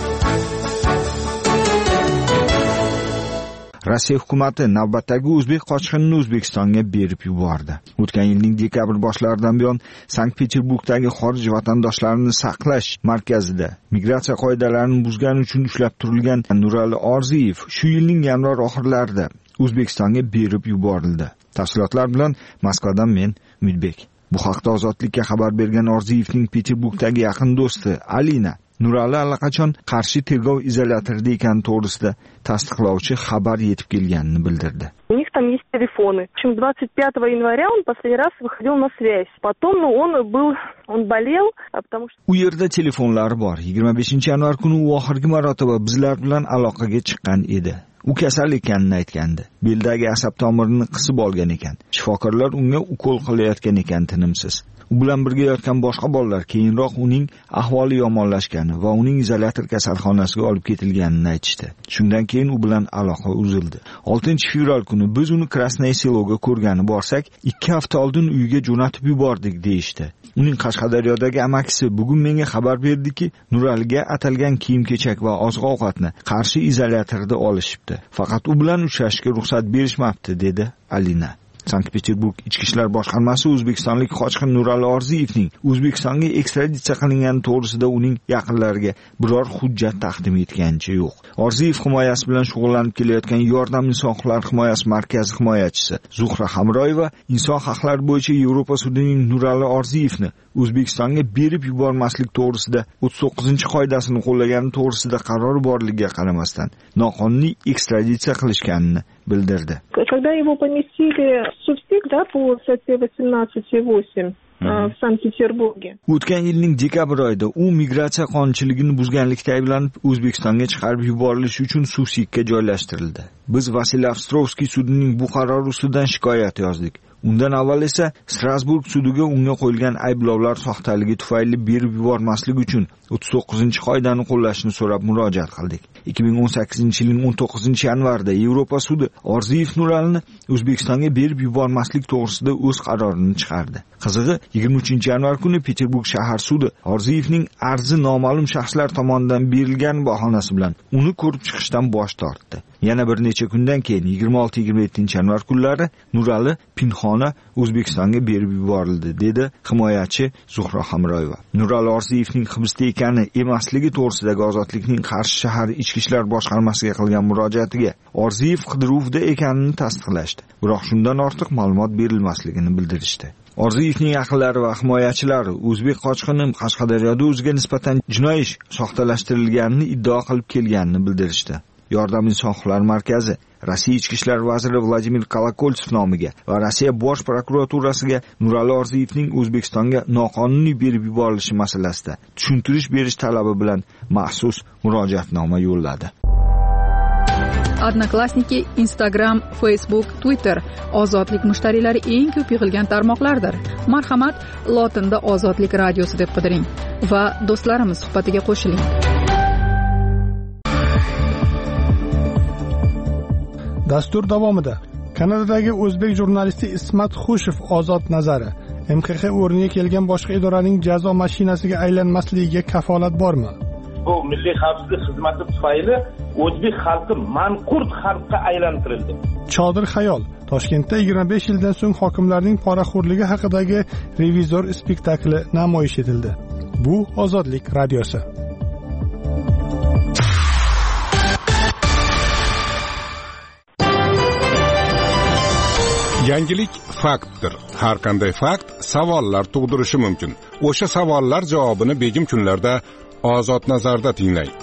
Rossiya hukumati navbatdagi o'zbek qochqinini O'zbekistonga berib yubordi. O'tgan yilning dekabr boshlaridan buyon Sankt-Peterburgdagi xorij vatandoshlarini saqlash markazida migratsiya qoidalarini buzgani uchun ushlab turilgan Nurali Orziyev shu yilning yanvar oxirlarida O'zbekistonga berib yuborildi. Tafsilotlar bilan Moskvadan men Umidbek. Bu haqda Ozodlikka xabar bergan Orziyevning Peterburgdagi yaqin do'sti Alina Nurali allaqachon Qarshi tergov izolyatorida ekani to'g'risida tasdiqlovchi xabar yetib kelganini bildirdi. У них там есть телефоны. В общем, двадцать пятого января он последний раз выходил на связь. Потом, ну, он был, он болел, потому что... U yerda telefonlari bor. yigirma beshinchi yanvar kuni u oxirgi marotaba bizlar bilan aloqaga chiqqan edi. U kasal ekanini aytgandi. Beldagi asab tomirini qisib olgan ekan. Shifokorlar unga ukol qilayotgan ekan tinimsiz. U bilan birga yotgan boshqa bolalar keyinroq uning ahvoli yomonlashgani va uning izolyator kasalxonasiga olib ketilganini aytishdi. Shundan keyin u bilan aloqa uzildi. oltinchi fevral kuni biz uni Krasnoye Seloga ko'rgani borsak, ikki hafta oldin uyiga jo'natib yubordik deyishdi. Uning Qashqadaryodagi amakisi bugun menga xabar berdiki, Nuraliga atalgan kiyim-kechak va oziq-ovqatni Qarshi izolyatorida olishibdi. Faqat u bilan uchrashishga ruxsat berishmabdi, dedi Alina. Sankt-Peterburg Ichki ishlar boshqarmasi O'zbekistonlik qochqin Nurali Orziyevning O'zbekistonga ekstraditsiya qilingani to'g'risida uning yaqinlariga biror hujjat taqdim etganicha yo'q. Orziyev himoyasi bilan shug'ullanib kelayotgan Yordam inson huquqlari himoyasi markazi himoyachisi Zuhra Hamroyeva inson haqlari bo'yicha Yevropa sudining Nurali Orziyevni O'zbekistonga berib yubormaslik to'g'risida o'ttiz to'qqizinchi qoidasini qo'llagani to'g'risida qaror borligiga qaramasdan noqonuniy ekstraditsiya qilishganini bildirdi. Когда его поместили в суд, да, по статье восемнадцать восемь в Sankt-Peterburgе. O'tgan yilning dekabr oyida u migratsiya qonunchiligini buzganlikda ayblanib O'zbekistonga chiqarib yuborilishi uchun Suvsikka joylashtirildi. Biz Vasiliy Ostrovskiy sudining bu qarori ustidan shikoyat yozdik. Undan avval esa Strasburg sudiga unga qo'yilgan ayblovlar soxtaligi tufayli berib yubormaslik uchun o'ttiz to'qqizinchi qoidani qo'llashni so'rab murojaat qildik. ikki ming o'n sakkizinchi yilning o'n to'qqizinchi yanvarida Yevropa sudi Orziyev Nuralini O'zbekistonga berib yubormaslik to'g'risida o'z qarorini chiqardi. Qizig'i, yigirma uchinchi yanvar kuni Peterburg shahar sudi Orziyevning arzi noma'lum shaxslar tomonidan berilgan bahonasi bilan uni ko'rib chiqishdan bosh tortdi. Yana bir necha kundan keyin yigirma olti yigirma yettinchi yanvar kunlari Nurali pinhona O'zbekistonga berib yuborildi, dedi himoyachi Zuhra Hamroyeva. Nurali Orziyevning hibsda ekani emasligi to'g'risidagi Ozodlikning Qarshi shahar Ichki ishlar boshqarmasiga qilgan murojaatiga Orziyev qidiruvda ekanini tasdiqlashdi. Biroq shundan ortiq ma'lumot berilmasligini bildirishdi. Orziyevning yaqinlari va himoyachilari o'zbek qochqini Qashqadaryoda o'ziga nisbatan jinoiy ish soxtalashtirilganini iddao qilib kelganini bildirishdi. Yordam inson huquqlari markazi Rossiya ichki ishlar vaziri Vladimir Kolokoltsev nomiga va Rossiya bosh prokuraturasiga Nurali Orziyevning O'zbekistonga noqonuniy berib yuborilishi masalasida tushuntirish berish talabi bilan maxsus murojaatnoma yo'lladi. Odnoklassniki, Instagram, Facebook, Twitter ozodlik mushtariylari eng ko'p yig'ilgan tarmoqlardir. Marhamat, lotinda Ozodlik radiosi deb qidiring va do'stlarimiz suhbatiga qo'shiling. Dastur davomida Kanadadagi o'zbek jurnalisti Ismat Xushev ozod nazari. M X X o'rniga kelgan boshqa idoraning jazo mashinasiga aylanmasligiga kafolat bormi? Bu milliy xavfsizlik xizmati tufayli o'zbek xalqi manqurt xalqqa aylantirildi. Chodir xayol. Toshkentda yigirma besh yildan so'ng hokimlarning poraxo'rligi haqidagi revizor spektakli namoyish etildi. Bu Ozodlik radiosi. Yangilik faktdir. Har qanday fakt savollar tug'dirishi mumkin. O'sha savollar javobini begim kunlarda Ozod nazarda tinglang.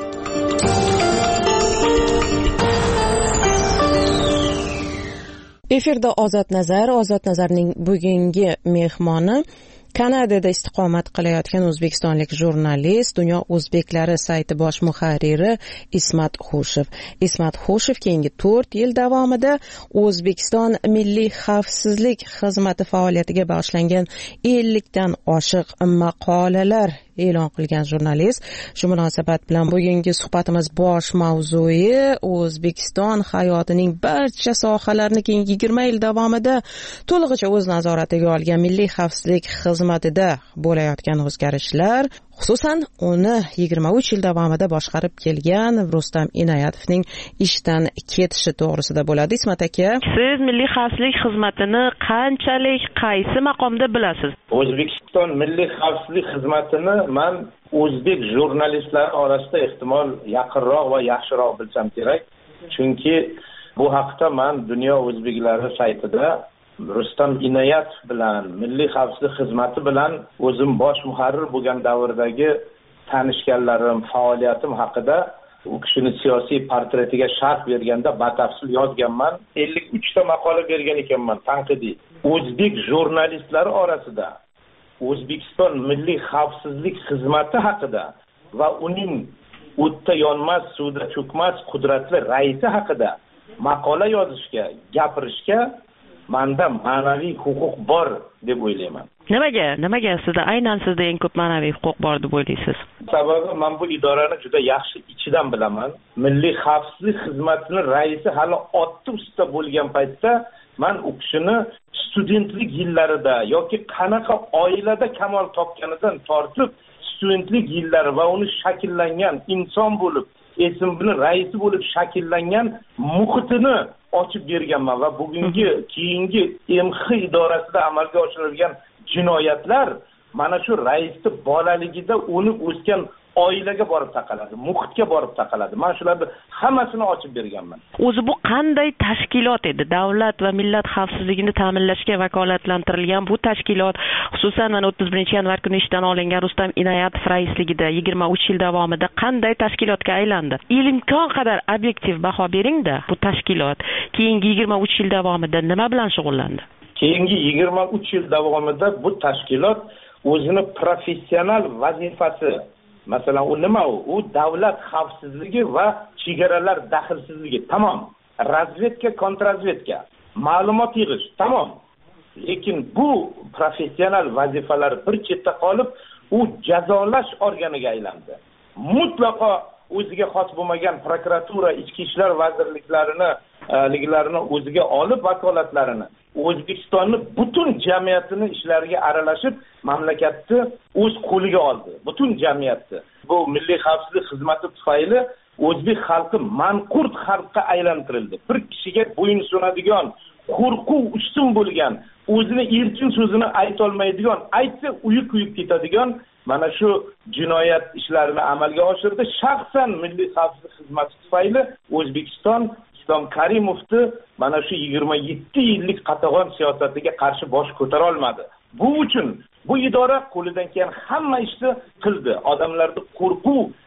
Efirda Ozod nazar, Ozod nazarning bugungi mehmoni Kanadada istiqomat qilayotgan o'zbekistonlik jurnalist, Dunyo o'zbeklari sayti bosh muharriri Ismat Xushev. Ismat Xushev keyingi to'rt yil davomida O'zbekiston Milliy xavfsizlik xizmati faoliyatiga bag'ishlangan ellikdan oshiq maqolalar e'lon qilgan jurnalist. Shu munosabat bilan bugungi suhbatimiz bosh mavzui O'zbekiston hayotining barcha sohalarini keyingi yigirma yil davomida to'lig'icha o'z nazoratiga olgan milliy xavfsizlik xizmatida bo'layotgan o'zgarishlar, xususan uni yigirma uch yil davomida boshqarib kelgan Rustam Inoyatovning ishdan ketishi to'g'risida bo'ladi. Ismat aka, siz milliy xavfsizlik xizmatini qanchalik qaysi maqomda bilasiz? O'zbekiston milliy xavfsizlik xizmatini man o'zbek jurnalistlari orasida ehtimol yaqinroq va yaxshiroq bilsam kerak. Chunki bu haqda man Dunyo o'zbeklari saytida Rustam Inoyatov bilan milliy xavfsizlik xizmati bilan o'zim bosh muharrir bo'lgan davrdagi tanishganlarim, faoliyatim haqida u kishini siyosiy portretiga sharh berganda batafsil yozganman. ellik uch ta maqola bergan ekanman tanqidiy. O'zbek jurnalistlari orasida O'zbekiston milliy xavfsizlik xizmati haqida va uning o'tda yonmas, suvda cho'kmas qudratli raisi haqida maqola yozishga, gapirishga manda ma'naviy huquq bor deb o'ylayman. Nimaga? Nimaga sizda aynan sizda eng ko'p ma'naviy huquq bor deb o'ylaysiz? Sababi men bu idorani juda yaxshi ichidan bilaman. Milliy xavfsizlik xizmatining raisi hali otda usta bo'lgan paytda men u kishini studentlik yillarida yoki qanaqa oilada kamol topganidan tortib studentlik yillari va uni shakllangan inson bo'lib, esimni raisi bo'lib shakllangan muhitini ochib berganman va bugungi keyingi M X idorasida amalga oshirilgan jinoyatlar mana shu raisni bolaligida o'nib o'sgan oilaga borib taqaladi, muhitga borib taqaladi. Men shularni hammasini ochib berganman. O'zi bu qanday tashkilot edi? Davlat va millat xavfsizligini ta'minlashga vakolatlantirilgan bu tashkilot, xususan mana o'ttiz birinchi yanvar kuni ishdan olingan Rustam Inoyatov raisligida yigirma uch yil davomida qanday tashkilotga aylandi? Imkon qadar obyektiv baho bering-da, bu tashkilot keyingi yigirma uch yil davomida nima bilan shug'ullandi? Keyingi yigirma uch yil davomida bu tashkilot o'zini professional vazifasi, masalan, u nima u? U davlat xavfsizligi va chegaralar daxlsizligi, tamom. Razvedka, kontrazvedka, ma'lumot yig'ish, tamom. Lekin bu professional vazifalar bir chetda qolib, u jazolash organiga aylandi. Mutlaqo o'ziga xos bo'lmagan prokuratura, ichki ishlar vazirliklarini, liklarini o'ziga olib vakolatlarini O'zbekistonning butun jamiyatini ishlariga aralashib, mamlakatni o'z qo'liga oldi. Butun jamiyatni. Bu milliy xavfsizlik xizmati tufayli o'zbek xalqi manqurt xalqqa aylantirildi. Bir kishiga bo'yin sunadigan, qo'rquv ustun bo'lgan, o'zini erkin so'zini ayta olmaydigan, aytsa uyi kuyib ketadigan mana shu jinoyat ishlarini amalga oshirdi. Shaxsan milliy xavfsizlik xizmati tufayli O'zbekiston Islom Karimovni mana shu yigirma yetti yillik qatag'on siyosatiga qarshi bosh ko'tara olmadi. Bu uchun bu idora qo'lidan kelgan hamma ishni qildi. Odamlarni qo'rquv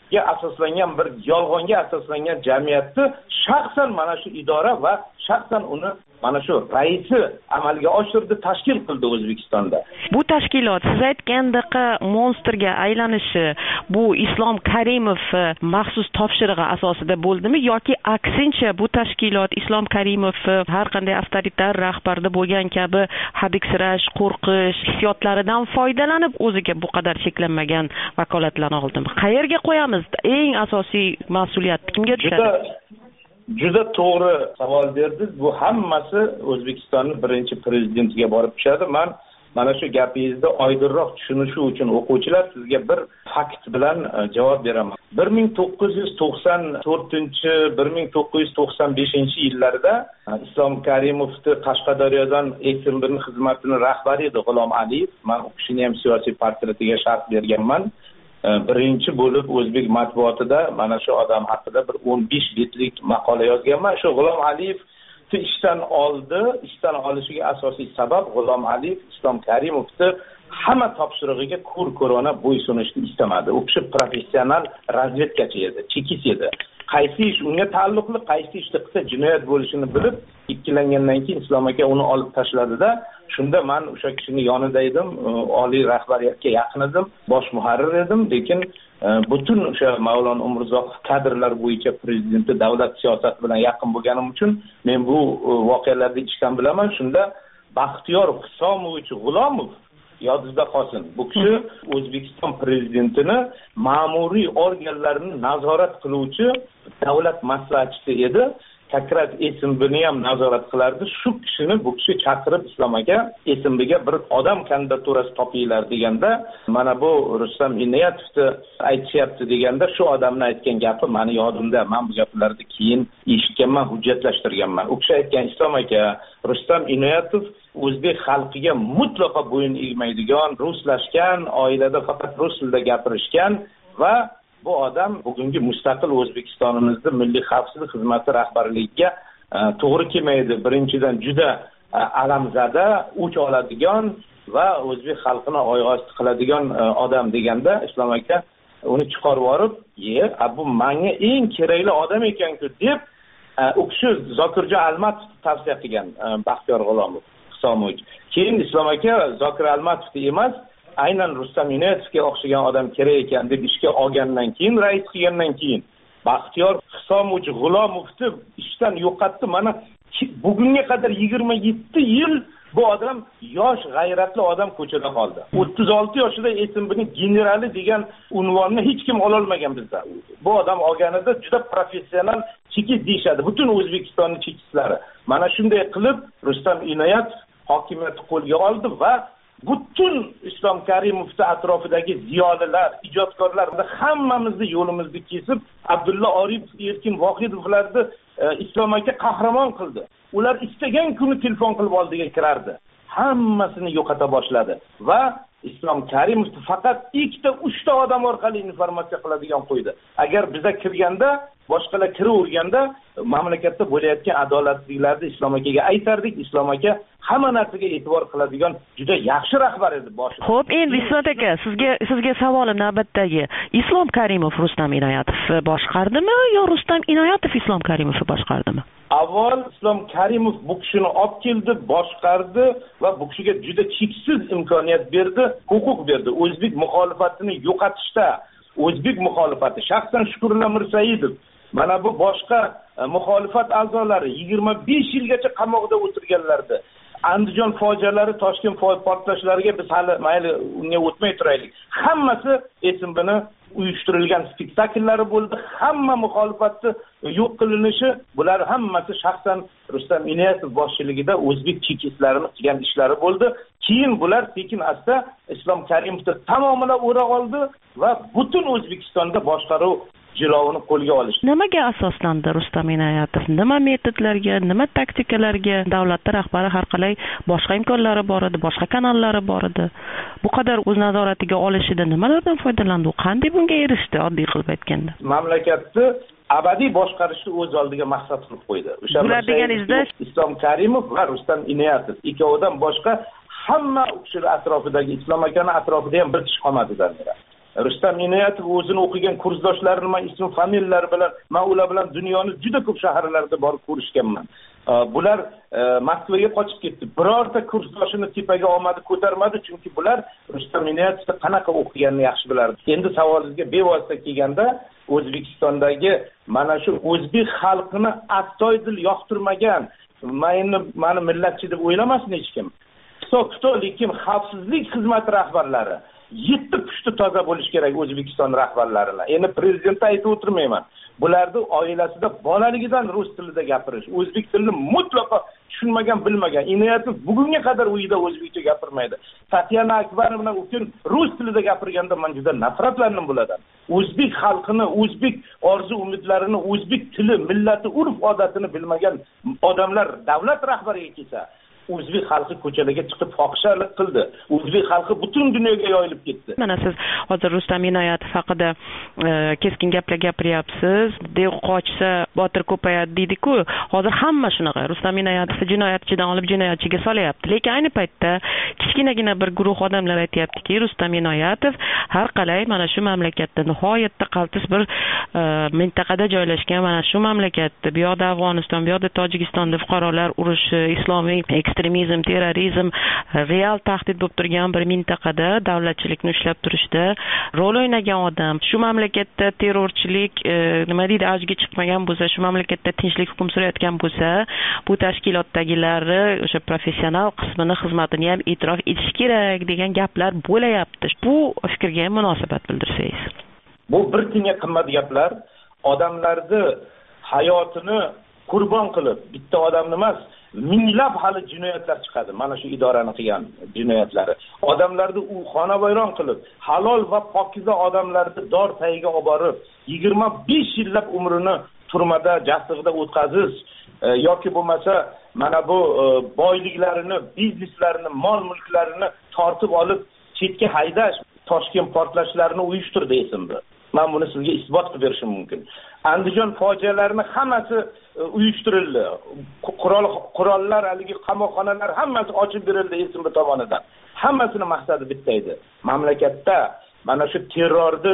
ga asoslangan bir yolg'onga asoslangan jamiyatni shaxsan mana shu idora va shaxsan uni mana shu raisi amalga oshirdi, tashkil qildi O'zbekistonda. Bu tashkilot siz aytgandek monsterga aylanishi bu Islom Karimov maxsus topshirig'i asosida bo'ldimi yoki aksincha bu tashkilot Islom Karimov har qanday avtoritar rahbarda bo'lgan kabi hadiksirash, qo'rqish hissiyotlaridan foydalanib o'ziga bu qadar cheklanmagan vakolatlarni oldimi? Qayerga qo'yamiz? Eng asosiy mas'uliyat kimga tushadi? Juda to'g'ri savol berdingiz. Bu hammasi O'zbekistonning birinchi prezidentiga borib tushadi. Men mana shu gapingizda oydinroq tushunishi uchun o'quvchilar sizga bir fakt bilan javob beraman. bir ming to'qqiz yuz to'qson to'rtinchi bir ming to'qqiz yuz to'qson beshinchi yillarda Islom Karimovni Qashqadaryodan Esimbining xizmatini rahbari edi G'ulom Aliyev. Men u kishini ham siyosiy portretiga sharh berganman. Birinchi bo'lib o'zbek matbuotida mana shu odam haqida bir o'n besh betlik maqola yozganman. Shu G'ulom Aliyev ishdan oldi, ishdan olishiga asosiy sabab G'ulom Aliyev Islom Karimovni hamma topshirig'iga ko'r ko'rona bo'ysunishni istamadi. U kishi professional razvedkachi edi, chekist edi. Qaysi ish unga taalluqli, qaysi ishda qilsa jinoyat bo'lishini bilib, ikkilangandan keyin Islom aka uni olib tashladida, shunda men o'sha kishining yonida edim, oliy rahbariyatga yaqin edim, bosh muharrir edim, lekin butun o'sha Mavlon Umrzoqov kadrlar bo'yicha prezidenti davlat siyosati bilan yaqin bo'lganim uchun men bu voqealarda ishdan bilaman. Shunda Baxtiyor Husomovich G'ulomov yodingizda qolsin. Bu kishi O'zbekiston prezidentini ma'muriy organlarini nazorat qiluvchi davlat maslahatchisi edi. Kakrat Esimbini ham nazorat qilardi. Shu kishini bu kishi chaqirib Islom aka Esimbiga bir odam kandidaturasi topinglar deganda, mana bu Rustam Inoyatovni aytishyapti deganda, shu odamni aytgan gapi meni yodimda. Men bu gaplarni keyin eshitganman, hujjatlashtirganman. U kishi aytgan, Islom aka, Rustam Inoyatov o'zbek xalqiga mutlaqo bo'yin egmaydigan, ruslashgan, oilada faqat rus tilida gapirishgan va bu odam bugungi mustaqil O'zbekistonimizda milliy xavfsizlik xizmati rahbarligiga to'g'ri kelmaydi. Birinchidan juda alamzada, o'ch oladigan va o'zbek xalqini oyoqosti qiladigan odam deganda, Islom aka uni chiqarib yorib, "Ye, bu menga eng kerakli odam ekan-ku" deb u kishi Zokirjon Almatovni tavsiya qilgan Baxtiyor G'ulomov Husomovich. Keyin Islom aka Zokir Almatovni emas, aynan Rustam Inoyatovga o'xshagan odam kerak ekan deb ishga olgandan keyin, rais qilgandan keyin Baxtiyor Husomovich G'ulomovni ishdan yo'qotdi. Mana bugunga qadar yigirma yetti yil bu odam yosh, g'ayratli odam ko'chada qoldi. o'ttiz olti yoshida Esimbining generali degan unvonni hech kim ola olmagan bizda. Bu odam olganida juda professional chekist deyshadi. Butun O'zbekistonning chekistlari. Mana shunday qilib Rustam Inoyatov hokimiyatni qo'lga oldi va butun Islom Karimovning atrofidagi ziyolilar, ijodkorlar hammamizni yo'limizni kesib, Abdulla Oripov, Erkin Vohidovlarni Islom aka qahramon qildi. Ular istagan kuni telefon qilib oldiga kirardi. Hammasini yo'qota boshladi va Islom Karimov faqat ikkita, uchta odam orqali informatsiya qiladigan qo'ydi. Agar biza kirganda, boshqalar kiraverganda, mamlakatda bo'layotgan adolatsizliklarni Islom akaga aytardik. Islom aka hamma narsaga e'tibor qiladigan juda yaxshi rahbar edi boshida. Xo'p, endi Ismat aka, sizga sizga savolim navbatdagi. Islom Karimov Rustam Inoyatov boshqardimi yo Rustam Inoyatov Islom Karimovni boshqardimi? Avval Islom Karimov bu kishini olib keldi, boshqardi va bu kishiga juda cheksiz imkoniyat berdi, huquq berdi. O'zbek muxolifatini yo'qotishda, o'zbek muxolifati, shaxsan Shukurullo Mirsaidov, mana bu boshqa muxolifat a'zolari yigirma besh yilgacha qamoqda o'tirganlardi. Andijon fojialari, Toshkent portlashlariga biz hali mayli unga o'tmay turaylik. Hammasi Esimbini uyushtirilgan spektakllari bo'ldi. Hamma muxolifatni yo'q qilinishi, bular hammasi shaxsan Rustam Inoyatov boshchiligida o'zbek chekistlarini qilgan ishlari bo'ldi. Keyin bular sekin asta Islom Karimovni tamomila o'ra oldi va butun O'zbekistonda boshqaruv jilovini qo'lga olish. Nimaga asoslandi Rustam Inoyatov? Nima metodlarga, nima taktikalarga? Davlatda rahbari har qalay boshqa imkonlari bor edi, boshqa kanallari bor edi. Bu qadar o'z nazoratiga olishida nimalardan foydalandi? U qanday bunga erishdi, oddiy qilib aytganda? Mamlakatni abadiy boshqarishni o'z oldiga maqsad qilib qo'ydi. O'sha bular deganingizda Islom Karimov va Rustam Inoyatov ikkovidan boshqa hamma u kishilar atrofidagi Islom akaning atrofida ham bir kishi qolmadi. Rustam Inoyatov o'zini o'qigan kursdoshlarini men ism familiyalari bilan, men ular bilan dunyoni juda ko'p shaharlarida borib ko'rishganman. Bular Moskvaga qochib ketdi. Birorta kursdoshini tepaga olmadi, ko'tarmadi, chunki bular Rustam Inoyatovda qanaqa o'qiganini yaxshi bilardi. Endi savolingizga bevosita kelganda, O'zbekistondagi mana shu o'zbek xalqini astoydil yoqtirmagan, meni meni millatchi deb o'ylamasin hech kim. Hisob-kitob, lekin xavfsizlik xizmati rahbarlari yetti pushti toza bo'lish kerak O'zbekiston rahbarlariga. Endi prezidentga aytib o'tirmayman. Bularning oilasida bolaligidan rus tilida gapirish, o'zbek tilini mutlaqo tushunmagan, bilmagan. Inoyatov bugunga qadar uyida o'zbekcha gapirmaydi. Tatyana Akbarovna uchun rus tilida gapirganda men juda nafratlandim bulardan. O'zbek xalqini, o'zbek orzu-umidlarini, o'zbek tili, millati, urf-odatini bilmagan odamlar davlat rahbariga kelsa, o'zbek xalqi ko'chalarga chiqib fohishalik qildi. O'zbek xalqi butun dunyoga yoyilib ketdi. Mana siz hozir Rustam Inoyatov haqida keskin gaplar gapiryapsiz. Dev qochsa botir ko'payadi deydi-ku. Hozir hamma shunaqa. Rustam Inoyatov jinoyatchidan olib jinoyatchiga solyapti. Lekin ayni paytda kichkinagina bir guruh odamlar aytayaptiki, Rustam Inoyatov har qalay mana shu mamlakatda nihoyatda qaltis bir mintaqada joylashgan, mana shu mamlakatda, bu yoqda Afg'oniston, bu yoqda Tojikistonda fuqarolar urushi, islomiy ekstremizm, terrorizm real tahdid bo'lib turgan bir mintaqada davlatchilikni ushlab turishda rol o'ynagan odam, shu mamlakatda terrorchilik nima deydi, avjiga chiqmagan bo'lsa, shu mamlakatda tinchlik hukm surayotgan bo'lsa, bu tashkilotdagilari o'sha professional qismini, xizmatini ham e'tirof etish kerak degan gaplar bo'layapti. Bu fikrga ham munosabat bildirsangiz. Bu bir tinga qimmat gaplar. Odamlarni hayotini qurbon qilib, bitta odamni emas, minglab hali jinoyatlar chiqadi. Mana shu idorani qilgan jinoyatlari. Odamlarni u xonavayron qilib, halol va pokiza odamlarni dor tagiga olib borib, yigirma besh yillab umrini turmada, jastig'ida o'tkazish yoki bo'lmasa mana bu boyliklarini, bizneslarini, mol-mulklarini tortib olib chetga haydash, Toshkent portlashlarini uyushtirdi esimda. Men buni sizga isbot qilib berishim mumkin. Andijon fojialarini hammasi uyushtirildi. Qurol qurollar, haligi qamoqxonalar hammasi ochib berildi esimda tomonidan. Hammasini maqsadi bitta edi. Mamlakatda mana shu terrorni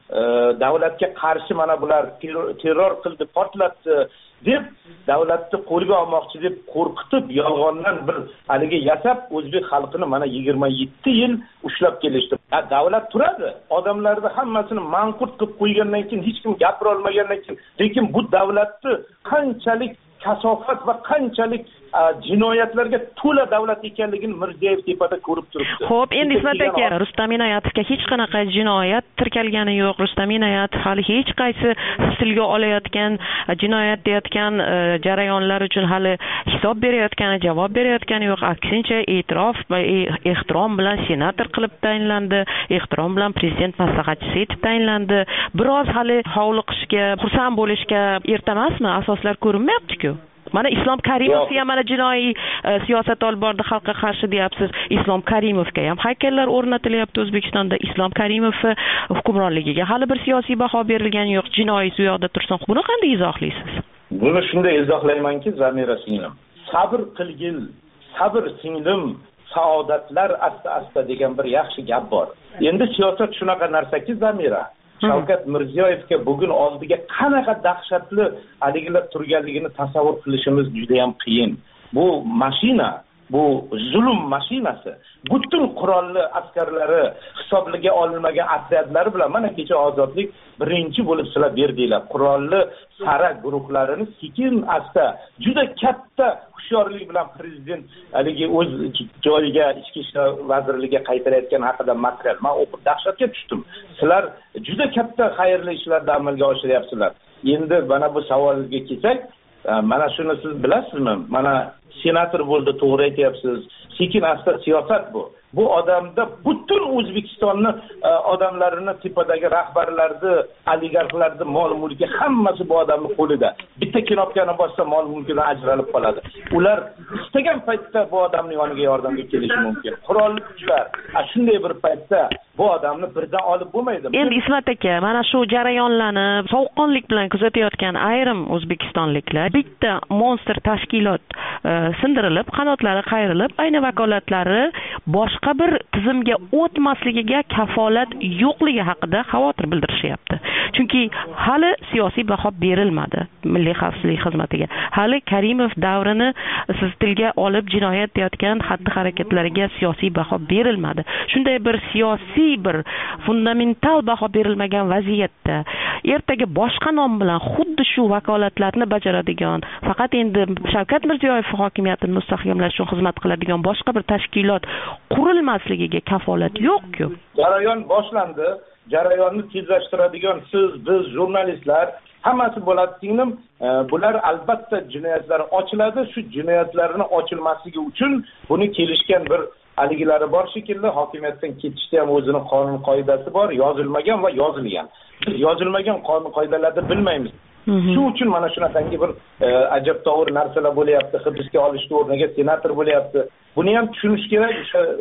davlatga qarshi mana bular terror qildi, portlatdi deb davlatni qo'lga olmoqchi deb qo'rqitib, yolg'ondan bir haligi yasab o'zbek xalqini mana yigirma yetti yil ushlab kelishdi. Davlat turadi. Odamlarni hammasini manqurt qilib qo'ygandan keyin hech kim gapira olmagandan keyin, lekin bu davlatni qanchalik kasofat va qanchalik jinoyatlarga to'la davlat ekanligini Mirziyoyev tepada ko'rib turibdi. Xo'p, endi Ismat aka, Rustam Inoyatovga hech qanaqa jinoyat tirkalgani yo'q. Rustam Inoyatov hali hech qaysi tilga olayotgan, jinoyat deyotgan jarayonlar uchun hali hisob berayotgani, javob berayotgani yo'q. Aksincha, e'tirof va ehtirom bilan senator qilib tayinlandi, ehtirom bilan prezident maslahatchisi etib tayinlandi. Biroz hali hovliqishga, xursand bo'lishga erta emasmi? Asoslar ko'rinmayapti-ku. Mana Islom Karimov ham mana jinoiy siyosat olib bordi, xalqqa qarshi deyapsiz. Islom Karimovga ham haykallar o'rnatilyapti O'zbekistonda. Islom Karimov hukmronligiga hali bir siyosiy baho berilgani yo'q. Jinoiy suyoqda tursin. Buni qanday izohlaysiz? Buni shunday izohlaymanki, Zamira singlim. Sabr qilgil, sabr singlim, saodatlar asta-asta degan bir yaxshi gap bor. Endi siyosat shunaqa narsaki, Zamira. Shavkat Mirziyoyevga bugun oldiga qanaqa dahshatli aligilar turganligini tasavvur qilishimiz juda ham qiyin. Bu mashina, bu zulm mashinasi, butun qurolli askarlari, hisobliga olinmagan askarlari bilan mana kecha ozodlik birinchi bo'lib sizlar berdinglar. Qurolli sara guruhlarini sekin asta, juda katta hushyorlik bilan prezident haligi o'z joyiga, ichki ishlar vazirligiga qaytarayotgan haqida material men o'qib dahshatga tushdim. Sizlar juda katta xayrli ishlarni amalga oshiryapsizlar. Endi mana bu savolga kelsak, mana shuni siz bilasizmi? Mana senator bo'ldi, to'g'ri aytyapsiz. Sekin asta siyosat bu. Bu odamda butun O'zbekistonni odamlarini, tepadagi rahbarlarni, oligarxlarni mol-mulki hammasi bu odamning qo'lida. Bitta knopkani bossa mol-mulkidan ajralib qoladi. Ular istagan paytda bu odamning yoniga yordamga kelishi mumkin. Qurolli kuchlar shunday bir paytda bu odamni birdan olib bo'lmaydi. Endi Ismat aka, mana shu jarayonlarni sovuqqonlik bilan kuzatayotgan ayrim o'zbekistonliklar bitta monster tashkilot sindirilib, qanotlari qayrilib, ayni vakolatlari boshqa bir tizimga o'tmasligiga kafolat yo'qligi haqida xavotir bildirishyapti. Chunki hali siyosiy baho berilmadi Milliy xavfsizlik xizmatiga. Hali Karimov davrini siz tilga olib jinoyat deyotgan xatti-harakatlariga siyosiy baho berilmadi. Shunday bir siyosiy bir fundamental baho berilmagan vaziyatda ertaga boshqa nom bilan xuddi shu vakolatlarni bajaradigan, faqat endi Shavkat Mirziyoyev hokimiyatini mustahkamlash uchun xizmat qiladigan boshqa bir tashkilot qurilmasligiga kafolat yo'q-ku. Jarayon boshlandi. Jarayonni tezlashtiradigan siz, biz, jurnalistlar hammasi bo'ladi singlim. Bular albatta jinoyatlar ochiladi. Shu jinoyatlarning ochilmasligi uchun buni kelishgan bir aligilari bor shekilli, hokimiyatdan ketishda ham o'zining qonun qoidasi bor, yozilmagan va yozilgan. Biz yozilmagan qonun qoidalarni bilmaymiz. Shu uchun mana shunaqangi bir ajabtovur narsalar bo'lyapti. Hibsga olishni o'rniga senator bo'lyapti. Buni ham tushunish kerak.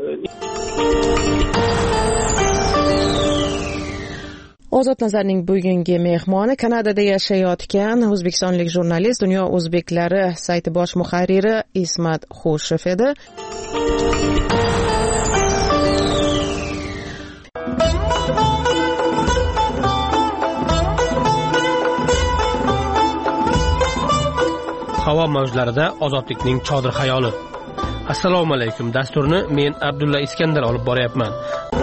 Ozod Nazarning bugungi mehmoni Kanadada yashayotgan o'zbekistonlik jurnalist, Dunyo o'zbeklari sayti bosh muharriri Ismat Xushev edi. Havo mavjlarida ozodlikning chodir xayoli. Assalomu alaykum. Dasturni men Abdulla Iskandar olib boryapman.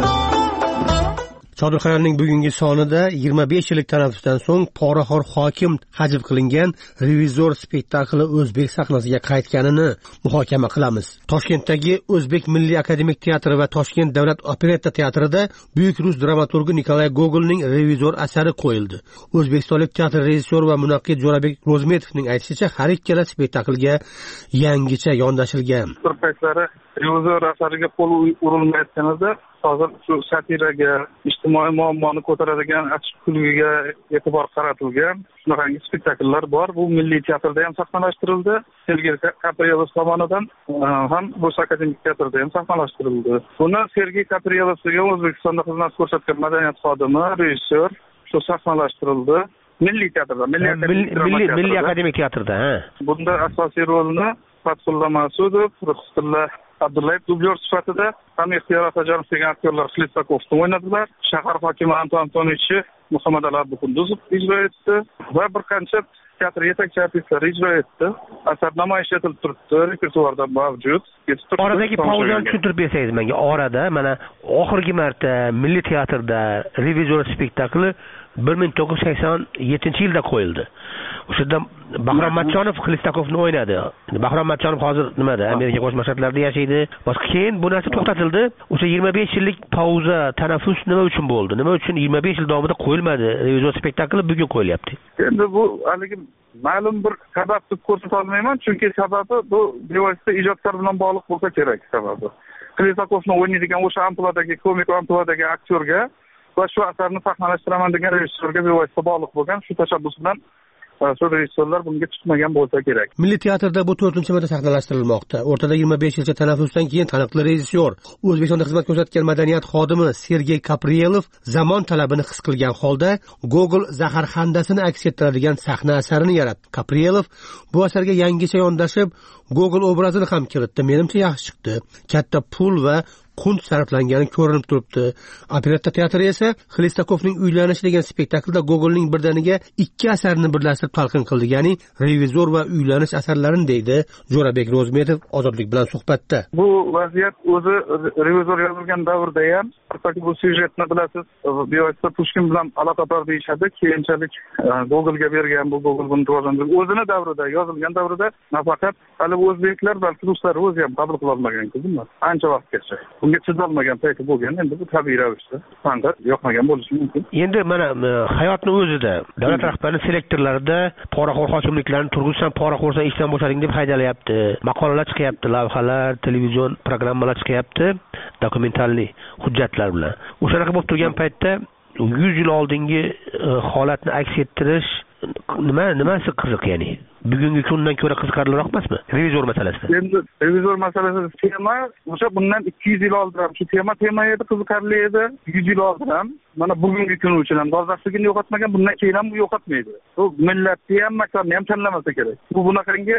Chodir xayolning bugungi sonida yigirma besh yillik tanaffusdan so'ng poraxo'r hokim hajv qilingan Revizor spektakli o'zbek sahnasiga qaytganini muhokama qilamiz. Toshkentdagi O'zbek Milliy akademik teatri va Toshkent davlat operetta teatrida buyuk rus dramaturgi Nikolay Gogolning Revizor asari qo'yildi. O'zbekistonlik teatr rejissori va munaqqid Jo'rabek Ro'zmetovning aytishicha, har ikkala spektaklga yangicha yondashilgan. Bir paytlari Revizor asariga qo'l urilmayotganida hozir shu satiraga, ijtimoiy muammoni ko'taradigan achchiq kulgiga e'tibor qaratilgan shunaqangi spektakllar bor. Bu Milliy teatrda ham sahnalashtirildi. Sergey Kapriyelov tomonidan ham Rus akademik teatrida ham sahnalashtirildi. Buni Sergey Kapriyelовga O'zbekistonda xizmat ko'rsatgan madaniyat xodimi, rejissyor shu sahnalashtirildi. Milliy teatrda, Milliy Milliy akademik teatrda, ha. Bunda asosiy rolni Fathulla Mas'udov, Ruxsatilla Abdullayev dublyor sifatida ham Ixtiyor Atajonov degan aktyorlar Xlistakovni o'ynadilar. Shahar hokimi Anton Antonovich Muhammad Ali Abdukunduzov ijro etdi va bir qancha teatr yetakchi artistlar ijro etdi. Asar namoyish etilib turibdi, repertuarda mavjud. Oradagi pauzani tushuntirib bersangiz menga. Orada mana oxirgi marta Milliy teatrda Revizor spektakli bir ming to'qqiz yuz sakson yettinchi yilda qo'yildi. O'shada Bahrom Matchonov Xlistakovni o'ynadi. Bahrom Matchonov hozir nimada? Amerika Qo'shma Shtatlarida yashaydi. Boshqa keyin bu narsa to'xtatildi. O'sha yigirma besh yillik pauza, tanaffus nima uchun bo'ldi? Nima uchun yigirma besh yil davomida qo'yilmadi? Revizor spektakli bugun qo'yilyapti. Endi bu haligi ma'lum bir sabab deb ko'rsata olmayman, chunki sababi bu bevosita ijodkor bilan bog'liq bo'lsa kerak sababi. Xlistakovni o'ynaydigan o'sha ampluadagi, komik ampluadagi aktyorga va shu asarni sahnalashtiraman degan rejissyorga bevosita bog'liq bo'lgan shu tashabbus bilan shu rejissyorlar bunga chiqmagan bo'lsa kerak. Milliy teatrda bu to'rtinchi marta sahnalashtirilmoqda. O'rtada yigirma besh yilcha tanaffusdan keyin taniqli rejissyor, O'zbekistonda xizmat ko'rsatgan madaniyat xodimi Sergey Kapriyelov zamon talabini his qilgan holda Gogol zaharxandasini aks ettiradigan sahna asarini yaratdi. Kapriyelov bu asarga yangicha yondashib, Gogol obrazini ham kiritdi. Menimcha yaxshi chiqdi. Katta pul va qunt sarflangani ko'rinib turibdi. Operetta teatri esa Xlistakovning uylanishi degan spektaklda Gogolning birdaniga ikki asarini birlashtirib talqin qildi, ya'ni Revizor va uylanish asarlarini, deydi Jo'rabek Ro'zmetov Ozodlik bilan suhbatda. Bu vaziyat o'zi Revizor yozilgan davrda ham, hattoki bu syujetni bilasiz, bevosita Pushkin bilan aloqador deyishadi. Keyinchalik Gogolga bergan bu Gogol buni rivojlantirdi. O'zini davrida, yozilgan davrida nafaqat hali o'zbeklar, balki ruslar o'zi ham qabul qila olmagan-ku, ancha vaqtgacha. Bunga chidolmagan payti bo'lgan, endi bu tabiiy ravishda fanda yoqmagan bo'lishi mumkin. Endi mana hayotning o'zida davlat rahbari selektorlarida poraxo'r hokimliklarni turg'izsan, poraxo'rsan ishdan bo'shading deb haydalyapti. Maqolalar chiqyapti, lavhalar, televizion programmalar chiqyapti, dokumentalli hujjatlar bilan. O'shanaqa bo'lib turgan paytda yuz yil oldingi holatni aks ettirish nima nimasi qiziq, ya'ni bugungi kundan ko'ra qiziqarliroq emasmi revizor masalasida? Endi revizor masalasida tema o'sha bundan ikki yuz yil oldin ham shu tema tema edi, qiziqarli edi. yuz yil oldin ham mana bugungi kun uchun ham dolzarbligini yo'qotmagan, bundan keyin ham yo'qotmaydi. Bu millatni ham, maktabni ham tanlamasa kerak. Bu bunaqangi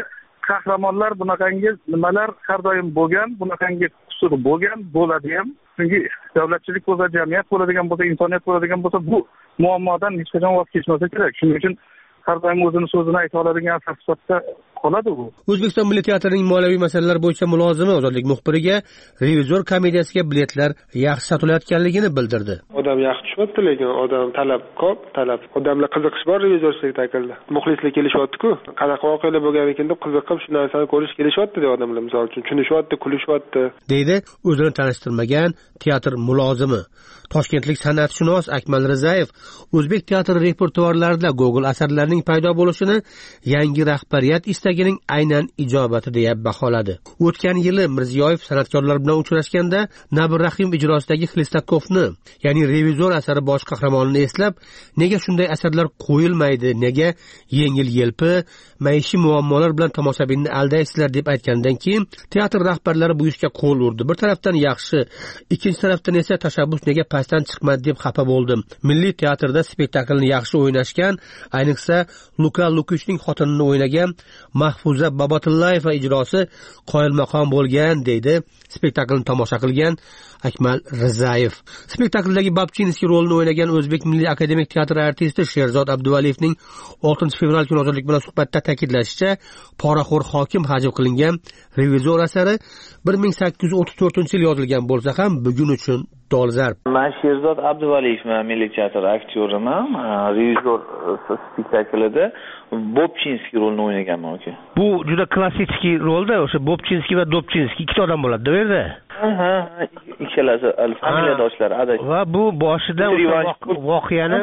qahramonlar bunaqangi nimalar har doim bo'lgan, bunaqangi qusur bo'lgan, bo'ladi ham. Chunki davlatchilik bo'lsa, jamiyat bo'ladigan bo'lsa, insoniyat bo'ladigan bo'lsa, bu muammodan hech qachon voz kechmasa kerak. Shuning uchun har doim o'zini so'zini ayta oladigan asar sifatida qoladi u. O'zbekiston Milliy teatrining moliyaviy masalalar bo'yicha mulozimi ozodlik muxbiriga revizor komediyasiga biletlar yaxshi sotilayotganligini bildirdi. Odam yaxshi tushyapti, lekin odam talab ko'p, talab. Odamlar qiziqish bor revizor spektaklda. Muxlislar kelishyapti-ku. Qanaqa voqealar bo'lgan ekan deb qiziqib shu narsani ko'rish kelishyapti deb odamlar misol uchun tushunyapti, kulishyapti. deydi o'zini tanishtirmagan teatr mulozimi. Toshkentlik san'atshunos Akmal Rizayev o'zbek teatri repertuarlarida Google asarlarining paydo bo'lishini yangi rahbariyat istagining aynan ijobati deb baholadi. O'tgan yili Mirziyoyev san'atkorlar bilan uchrashganda Nabir Rahim ijrosidagi Xlistakovni, ya'ni revizor asari bosh qahramonini eslab, nega shunday asarlar qo'yilmaydi, nega yengil-yelpi, maishiy muammolar bilan tomoshabinni aldaysizlar deb aytgandan keyin teatr rahbarlari bu ishga qo'l urdi. Bir tarafdan yaxshi, ikkinchi tarafdan esa tashabbus nega pastdan chiqmadi deb xafa bo'ldim. Milliy teatrda spektaklni yaxshi o'ynashgan, ayniqsa Luka Lukichning xotinini o'ynagan Mahfuza Bobotillayeva ijrosi qoyilmaqom bo'lgan, deydi spektaklni tomosha qilgan Akmal Rizayev. Spektakldagi Babchinskiy rolini o'ynagan O'zbek Milliy akademik teatr artisti Sherzod Abduvaliyevning oltinchi fevral kuni ozodlik bilan suhbatda ta'kidlashicha, poraxo'r hokim hajv qilingan revizor asari bir ming sakkiz yuz o'ttiz to'rtinchi yil yozilgan bo'lsa ham bugun uchun dolzarb. Men Sherzod Abduvaliyevman, Milliy teatr aktyoriman. Revizor spektaklida Bobchinskiy rolini o'ynaganman aka. Bu juda klassik rolda, o'sha Bobchinskiy va Dobchinskiy ikkita odam bo'ladi, bu yerda. Ha, ikkalasi familiyadoshlar adashib. Va bu boshida o'sha voqeani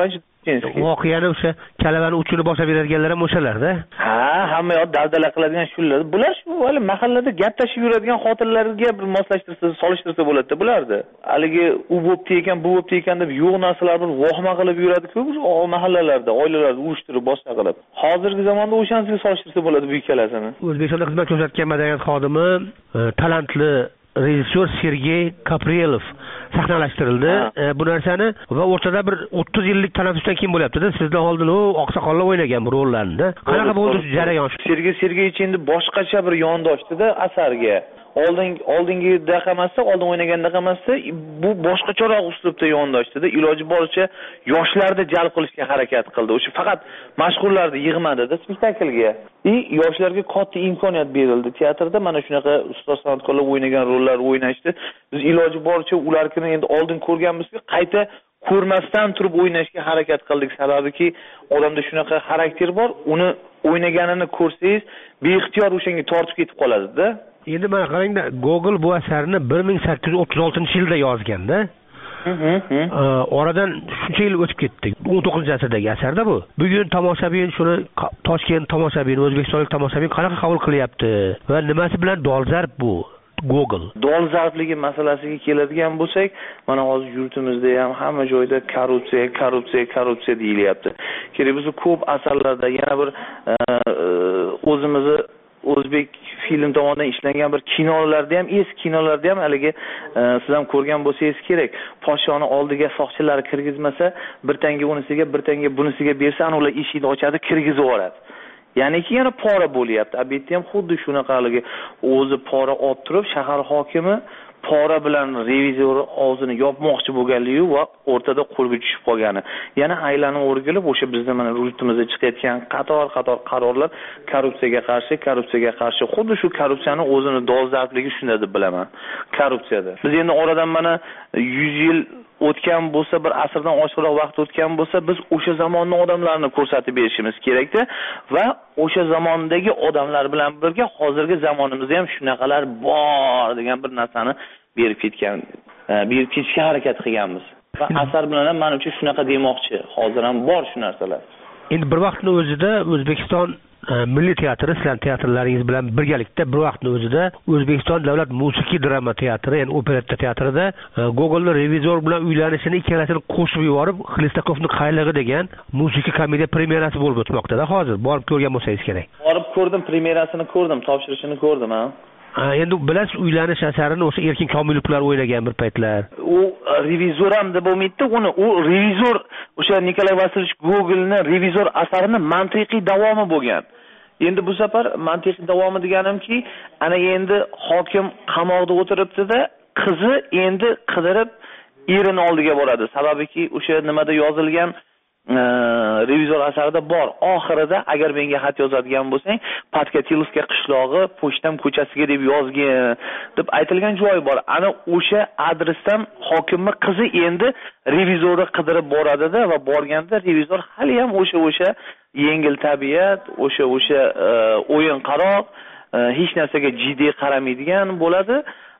voqeani o'sha kalavani uchini boshlab beradiganlar ham o'shalarda. Ha, hamma yoq daldala qiladigan shular. Bular shu hali mahallada gaplashib yuradigan xotinlarga bir moslashtirsa, solishtirsa bo'ladi-da bularni. Haligi u bo'pti ekan, bu bo'pti ekan deb yo'q narsalarni vohma qilib yuradi-ku bu mahallalarda, oilalarda uyushtirib boshqa qilib. Hozirgi zamonda o'shanisiga solishtirsa bo'ladi bu ikkalasini. O'zbekistonda xizmat ko'rsatgan madaniyat xodimi, talantli rejissyor Sergey Kaprelov sahnalashtirildi. E, bu narsani va o'rtada bir o'ttiz yillik tanaffusdan keyin bo'lyapti-da. Sizdan oldin u oqsoqollar o'ynagan bu rollarni. Qanaqa bo'ldi jarayon? Sergey Sergeyevich endi boshqacha bir yondoshdi-da asarga. Oldin oldingi daqamasda, oldin o'ynagan daqamasda bu boshqacharoq uslubda yondoshdi-da. Iloji boricha yoshlarni jalb qilishga harakat qildi. O'sha faqat mashhurlarni yig'madi-da spektaklga. I yoshlarga katta imkoniyat berildi. Teatrda mana shunaqa ustoz san'atkorlar o'ynagan rollar o'ynashdi. Biz iloji boricha ularni endi oldin ko'rganmizki, qayta ko'rmasdan turib o'ynashga harakat qildik. Sababiki odamda shunaqa xarakter bor, uni o'ynaganini ko'rsangiz, beixtiyor o'shanga tortib ketib qoladi-da. Endi mana qarangda, Google bu asarni bir ming sakkiz yuz o'ttiz oltinchi yilda yozganda. Oradan shuncha yil o'tib ketdi. o'n to'qqizinchi asrdagi asarda bu. Bugun tomoshabin shuni Toshkent tomoshabin, O'zbekistonlik tomoshabin qanaqa qabul qilyapti va nimasi bilan dolzarb bu Google? Dolzarbligi masalasiga keladigan bo'lsak, mana hozir yurtimizda ham hamma joyda korrupsiya, korrupsiya, korrupsiya deyilyapti. Kerak biz ko'p asarlarda yana bir o'zimizni o'zbek film tomonidan ishlangan bir kinolarda ham, eski kinolarda ham haligi siz ham ko'rgan bo'lsangiz kerak. Podshoni oldiga soqchilar kirgizmasa, bir tanga unisiga, bir tanga bunisiga bersa, ular eshikni ochadi, kirgizib yuboradi. Ya'ni ki yana pora bo'lyapti. Bu yerda ham xuddi shunaqaligi o'zi pora olib turib, shahar hokimi pora bilan revizor og'zini yopmoqchi bo'lganligi va o'rtada qo'lga tushib qolgani. Yana aylanib o'rgilib o'sha bizning mana yurtimizda chiqayotgan qator-qator qarorlar korrupsiyaga qarshi, korrupsiyaga qarshi. Xuddi shu korrupsiyani o'zini dolzarbligi shunda deb bilaman. Korrupsiyada. Biz endi oradan mana yuz yil o'tgan bo'lsa, bir asrdan oshiqroq vaqt o'tgan bo'lsa, biz o'sha zamonning odamlarini ko'rsatib berishimiz kerakda va o'sha zamondagi odamlar bilan birga hozirgi zamonimizda ham shunaqalar bor degan bir narsani berib ketgan, berib ketishga harakat qilganmiz. Va asar bilan ham men uchun shunaqa demoqchi. Hozir ham bor shu narsalar. Endi bir vaqtning o'zida O'zbekiston Milliy teatri sizlar teatrlaringiz bilan birgalikda bir vaqtning o'zida O'zbekiston davlat musiqiy drama teatri, ya'ni operetta teatrida Google'ning revizor bilan uylanishini ikkalasini qo'shib yuborib, Xlistakovning qaylig'i degan musiqiy komediya premyerasi bo'lib o'tmoqda-da hozir. Borib ko'rgan bo'lsangiz kerak. Borib ko'rdim, premyerasini ko'rdim, topshirishini ko'rdim, ha. Endi bilasiz, uylanish asarini o'sha Erkin Komilovlar o'ynagan bir paytlar. U revizor ham deb bo'lmaydi, uni u revizor o'sha Nikolay Vasilovich Gogolning revizor asarini mantiqiy davomi bo'lgan. endi bu safar mantiqiy davomi deganimki, ana endi hokim qamoqda o'tiribdi-da, qizi endi qidirib erini oldiga boradi. Sababiki o'sha nimada yozilgan revizor asarida bor. Oxirida agar menga xat yozadigan bo'lsang, Patkatilovka qishlog'i, Pochtam ko'chasiga deb yozgin deb aytilgan joy bor. Ana o'sha adresdan hokimning qizi endi revizorni qidirib boradi-da va borganda revizor hali ham o'sha o'sha yengil tabiat, o'sha o'sha o'yin qaroq, hech narsaga jiddiy qaramaydigan bo'ladi.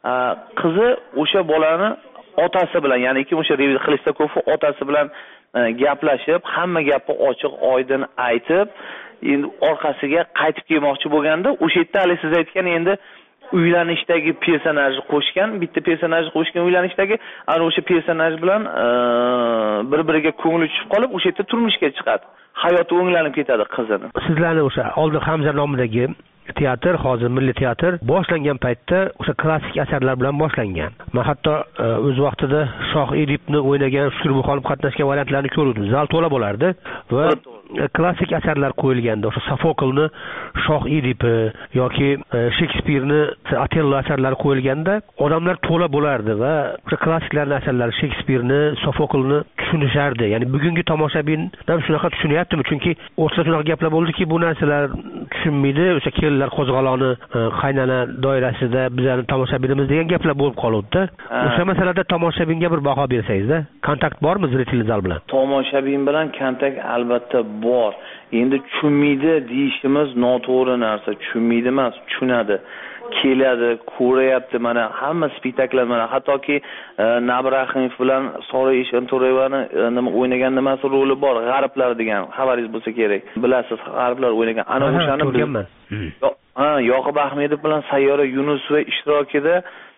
Qizi o'sha bolani otasi bilan, ya'ni ki o'sha revizor Xlistakovning otasi bilan gaplashib, hamma gapni ochiq oydin aytib, endi orqasiga qaytib kelmoqchi bo'lganda, o'sha yerda hali siz aytgan endi uylanishdagi personajni qo'shgan, bitta personajni qo'shgan uylanishdagi, ana o'sha personaj bilan bir-biriga ko'ngli tushib qolib, o'sha yerda turmushga chiqadi. Hayoti o'nglanib ketadi qizini. Sizlarning o'sha oldin Hamza nomidagi teatr, hozir Milliy teatr boshlangan paytda o'sha klassik asarlar bilan boshlangan. Men hatto o'z vaqtida Shoh Edipni o'ynagan Shukurbuxon xonib qatnashgan variantlarni ko'rdim. Zal to'la bo'lardi va klassik asarlar qo'yilganda, o'sha Sofoklni Shoh Edipi yoki Shekspirni Otello asarlari qo'yilganda odamlar to'la bo'lardi va o'sha klassiklarning asarlari Shekspirni, Sofoklni tushunishardi. Ya'ni bugungi tomoshabin ham shunaqa tushunyaptimi? Chunki o'sha shunaqa gaplar bo'ldiki, bu narsalar tushunmaydi. O'sha kelinlar qo'zg'aloni qaynana doirasida bizlarning tomoshabinimiz degan gaplar bo'lib qoluvdi-da. O'sha masalada tomoshabinga bir baho bersangiz-da. Kontakt bormi zritelli zal bilan? Tomoshabin bilan kontakt albatta bor. Endi tushunmaydi deyishimiz noto'g'ri narsa. Tushunmaydi emas, tushunadi. Keladi, ko'rayapti, mana hamma spektaklar, mana hattoki Nabrahimov bilan Sora Eshonto'revani nima o'ynagan nimasi roli bor, G'arblar degan, xabaringiz bo'lsa kerak. Bilasiz, G'arblar o'ynagan. Ana o'shani bilganman. Ha, Yoqub Ahmedov bilan Sayyora Yunusova ishtirokida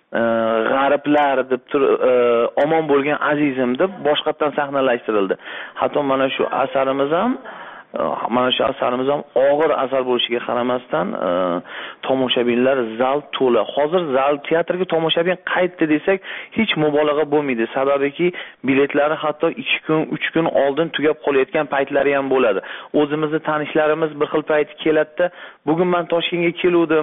G'arblar deb omon bo'lgan azizim deb boshqatdan sahnalashtirildi. Hatto mana shu asarimiz ham mana shu asarimiz ham og'ir asar bo'lishiga qaramasdan tomoshabinlar zal to'la. Hozir zal teatrga tomoshabin qaytdi desak hech mubolag'a bo'lmaydi. Sababiki biletlari hatto ikki kun, uch kun oldin tugab qolayotgan paytlari ham bo'ladi. O'zimizni tanishlarimiz bir xil payt keladi-da, bugun men Toshkentga keluvdim,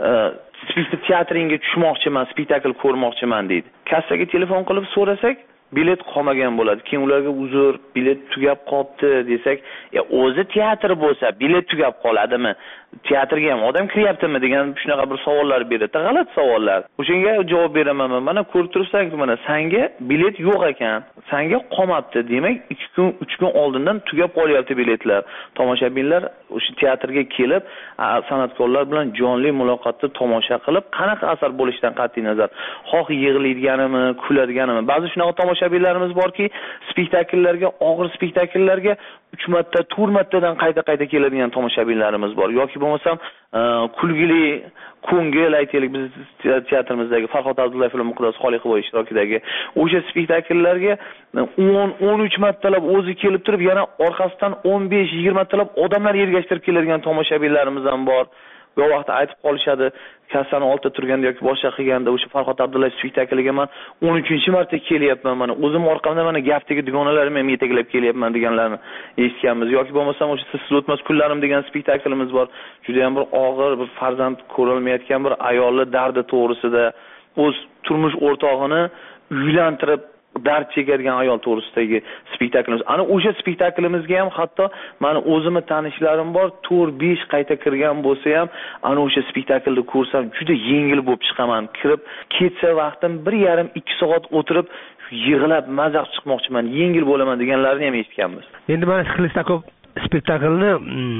teatringga tushmoqchiman, spektakl ko'rmoqchiman deydi. Kassaga telefon qilib so'rasak, bilet qolmagan bo'ladi. Keyin ularga uzr, bilet tugab qolibdi desak, ya o'zi teatr bo'lsa, bilet tugab qoladimi? Teatrga ham odam kiryaptimi degan shunaqa bir savollar beradi. G'alati savollar. O'shanga javob beraman. Mana ko'rib turibsanki, mana senga bilet yo'q ekan, senga qolmabdi. Demak, ikki kun, uch kun oldindan tugab qolyapti biletlar. Tomoshabinlar o'sha teatrga kelib, san'atkorlar bilan jonli muloqotda tomosha qilib, qanaqa asar bo'lishidan qat'iy nazar, xoh yig'laydiganimi, kuladiganimi. Ba'zi shunaqa tomoshabinlarimiz borki, spektakllarga, og'ir spektakllarga uch marta, to'rt martadan qayta-qayta keladigan tomoshabinlarimiz bor. Yoki bo'lmasam kulgili, ko'ngil aytaylik, biz teatrimizdagi Farhod Abdullayev film Muqaddas Xoliqova ishtirokidagi o'sha spektakllarga o'n o'n uch martalab o'zi kelib turib, yana orqasidan o'n besh yigirma martalab odamlar ergashtirib keladigan tomoshabinlarimiz ham bor. Bu vaqtda aytib qolishadi, kassani oldida turganda yoki boshqa qilganda o'sha Farhod Abdullayev spektakliga men o'n uchinchi marta kelyapman, mana o'zim orqamda mana gapdagi dugonalarim ham yetaklab kelyapman deganlarni eshitganmiz. Yoki bo'lmasam o'sha Siz o'tmas kunlarim degan spektaklimiz bor. Juda ham bir og'ir, bir farzand ko'rolmayotgan bir ayolni dardi to'g'risida, o'z turmush o'rtog'ini uylantirib dard chekadigan ayol to'g'risidagi spektaklimiz. Ana o'sha spektaklimizga ham hatto meni o'zimni tanishlarim bor, to'rt besh qayta kirgan bo'lsa ham, ana o'sha spektaklni ko'rsam juda yengil bo'lib chiqaman. Kirib ketsa vaqtim bir yarim ikki soat o'tirib yig'lab mazax chiqmoqchiman, yengil bo'laman deganlarni ham eshitganmiz. Endi mana Xlistakov spektaklni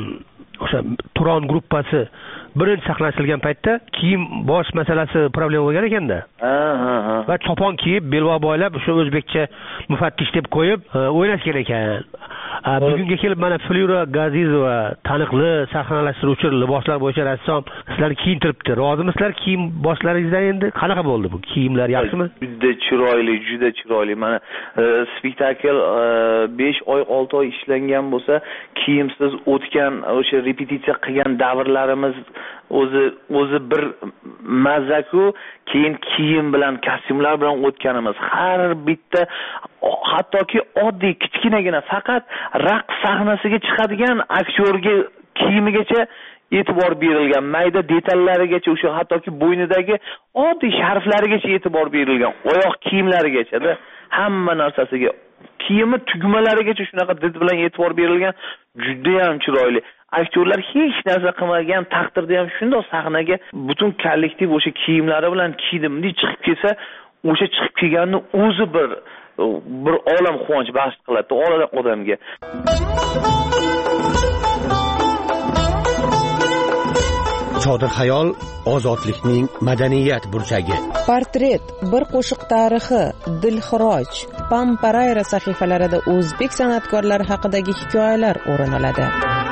o'sha Turon gruppasi birinchi sahnalashtirilgan paytda kiyim bosh masalasi problema bo'lgan ekanda. Ha, ha, ha. Va chopon kiyib, belva boylab, o'sha o'zbekcha mufattish deb qo'yib o'ynashgan ekan. Bugunga kelib mana Flora Gazizova taniqli sahnalashtiruvchi, liboslar bo'yicha rassom sizlarni kiyintiribdi. Rozimisizlar kiyim boshlaringizdan? Endi qanaqa bo'ldi bu? Kiyimlar yaxshimi? Juda chiroyli, juda chiroyli. Mana spektakl besh oy, olti oy ishlangan bo'lsa, kiyimsiz o'tgan, o'sha repetitsiya qilgan davrlarimiz o'zi o'zi bir mazzaku, keyin kiyim bilan, kostyumlar bilan o'tganimiz. Har bitta hattoki oddiy kichkinagina faqat raqs sahnasiga chiqadigan aktyorga kiyimigacha e'tibor berilgan, mayda detallarigacha, o'sha hattoki bo'ynidagi oddiy sharflarigacha e'tibor berilgan, oyoq kiyimlarigacha-da hamma narsasiga, kiyimi tugmalarigacha shunaqa did bilan e'tibor berilgan, juda ham chiroyli. Aktyorlar hech narsa qilmagan taqdirda ham shundoq sahnaga butun kollektiv o'sha kiyimlari bilan kiydimdek chiqib kelsa, o'sha chiqib kelganning o'zi bir bir olam quvonch baxsh qiladi odamga. Chodir xayol ozodlikning madaniyat burchagi. Portret, bir qo'shiq tarixi, Dilxiroj, Pamparayra sahifalarida o'zbek san'atkorlari haqidagi hikoyalar o'rin oladi.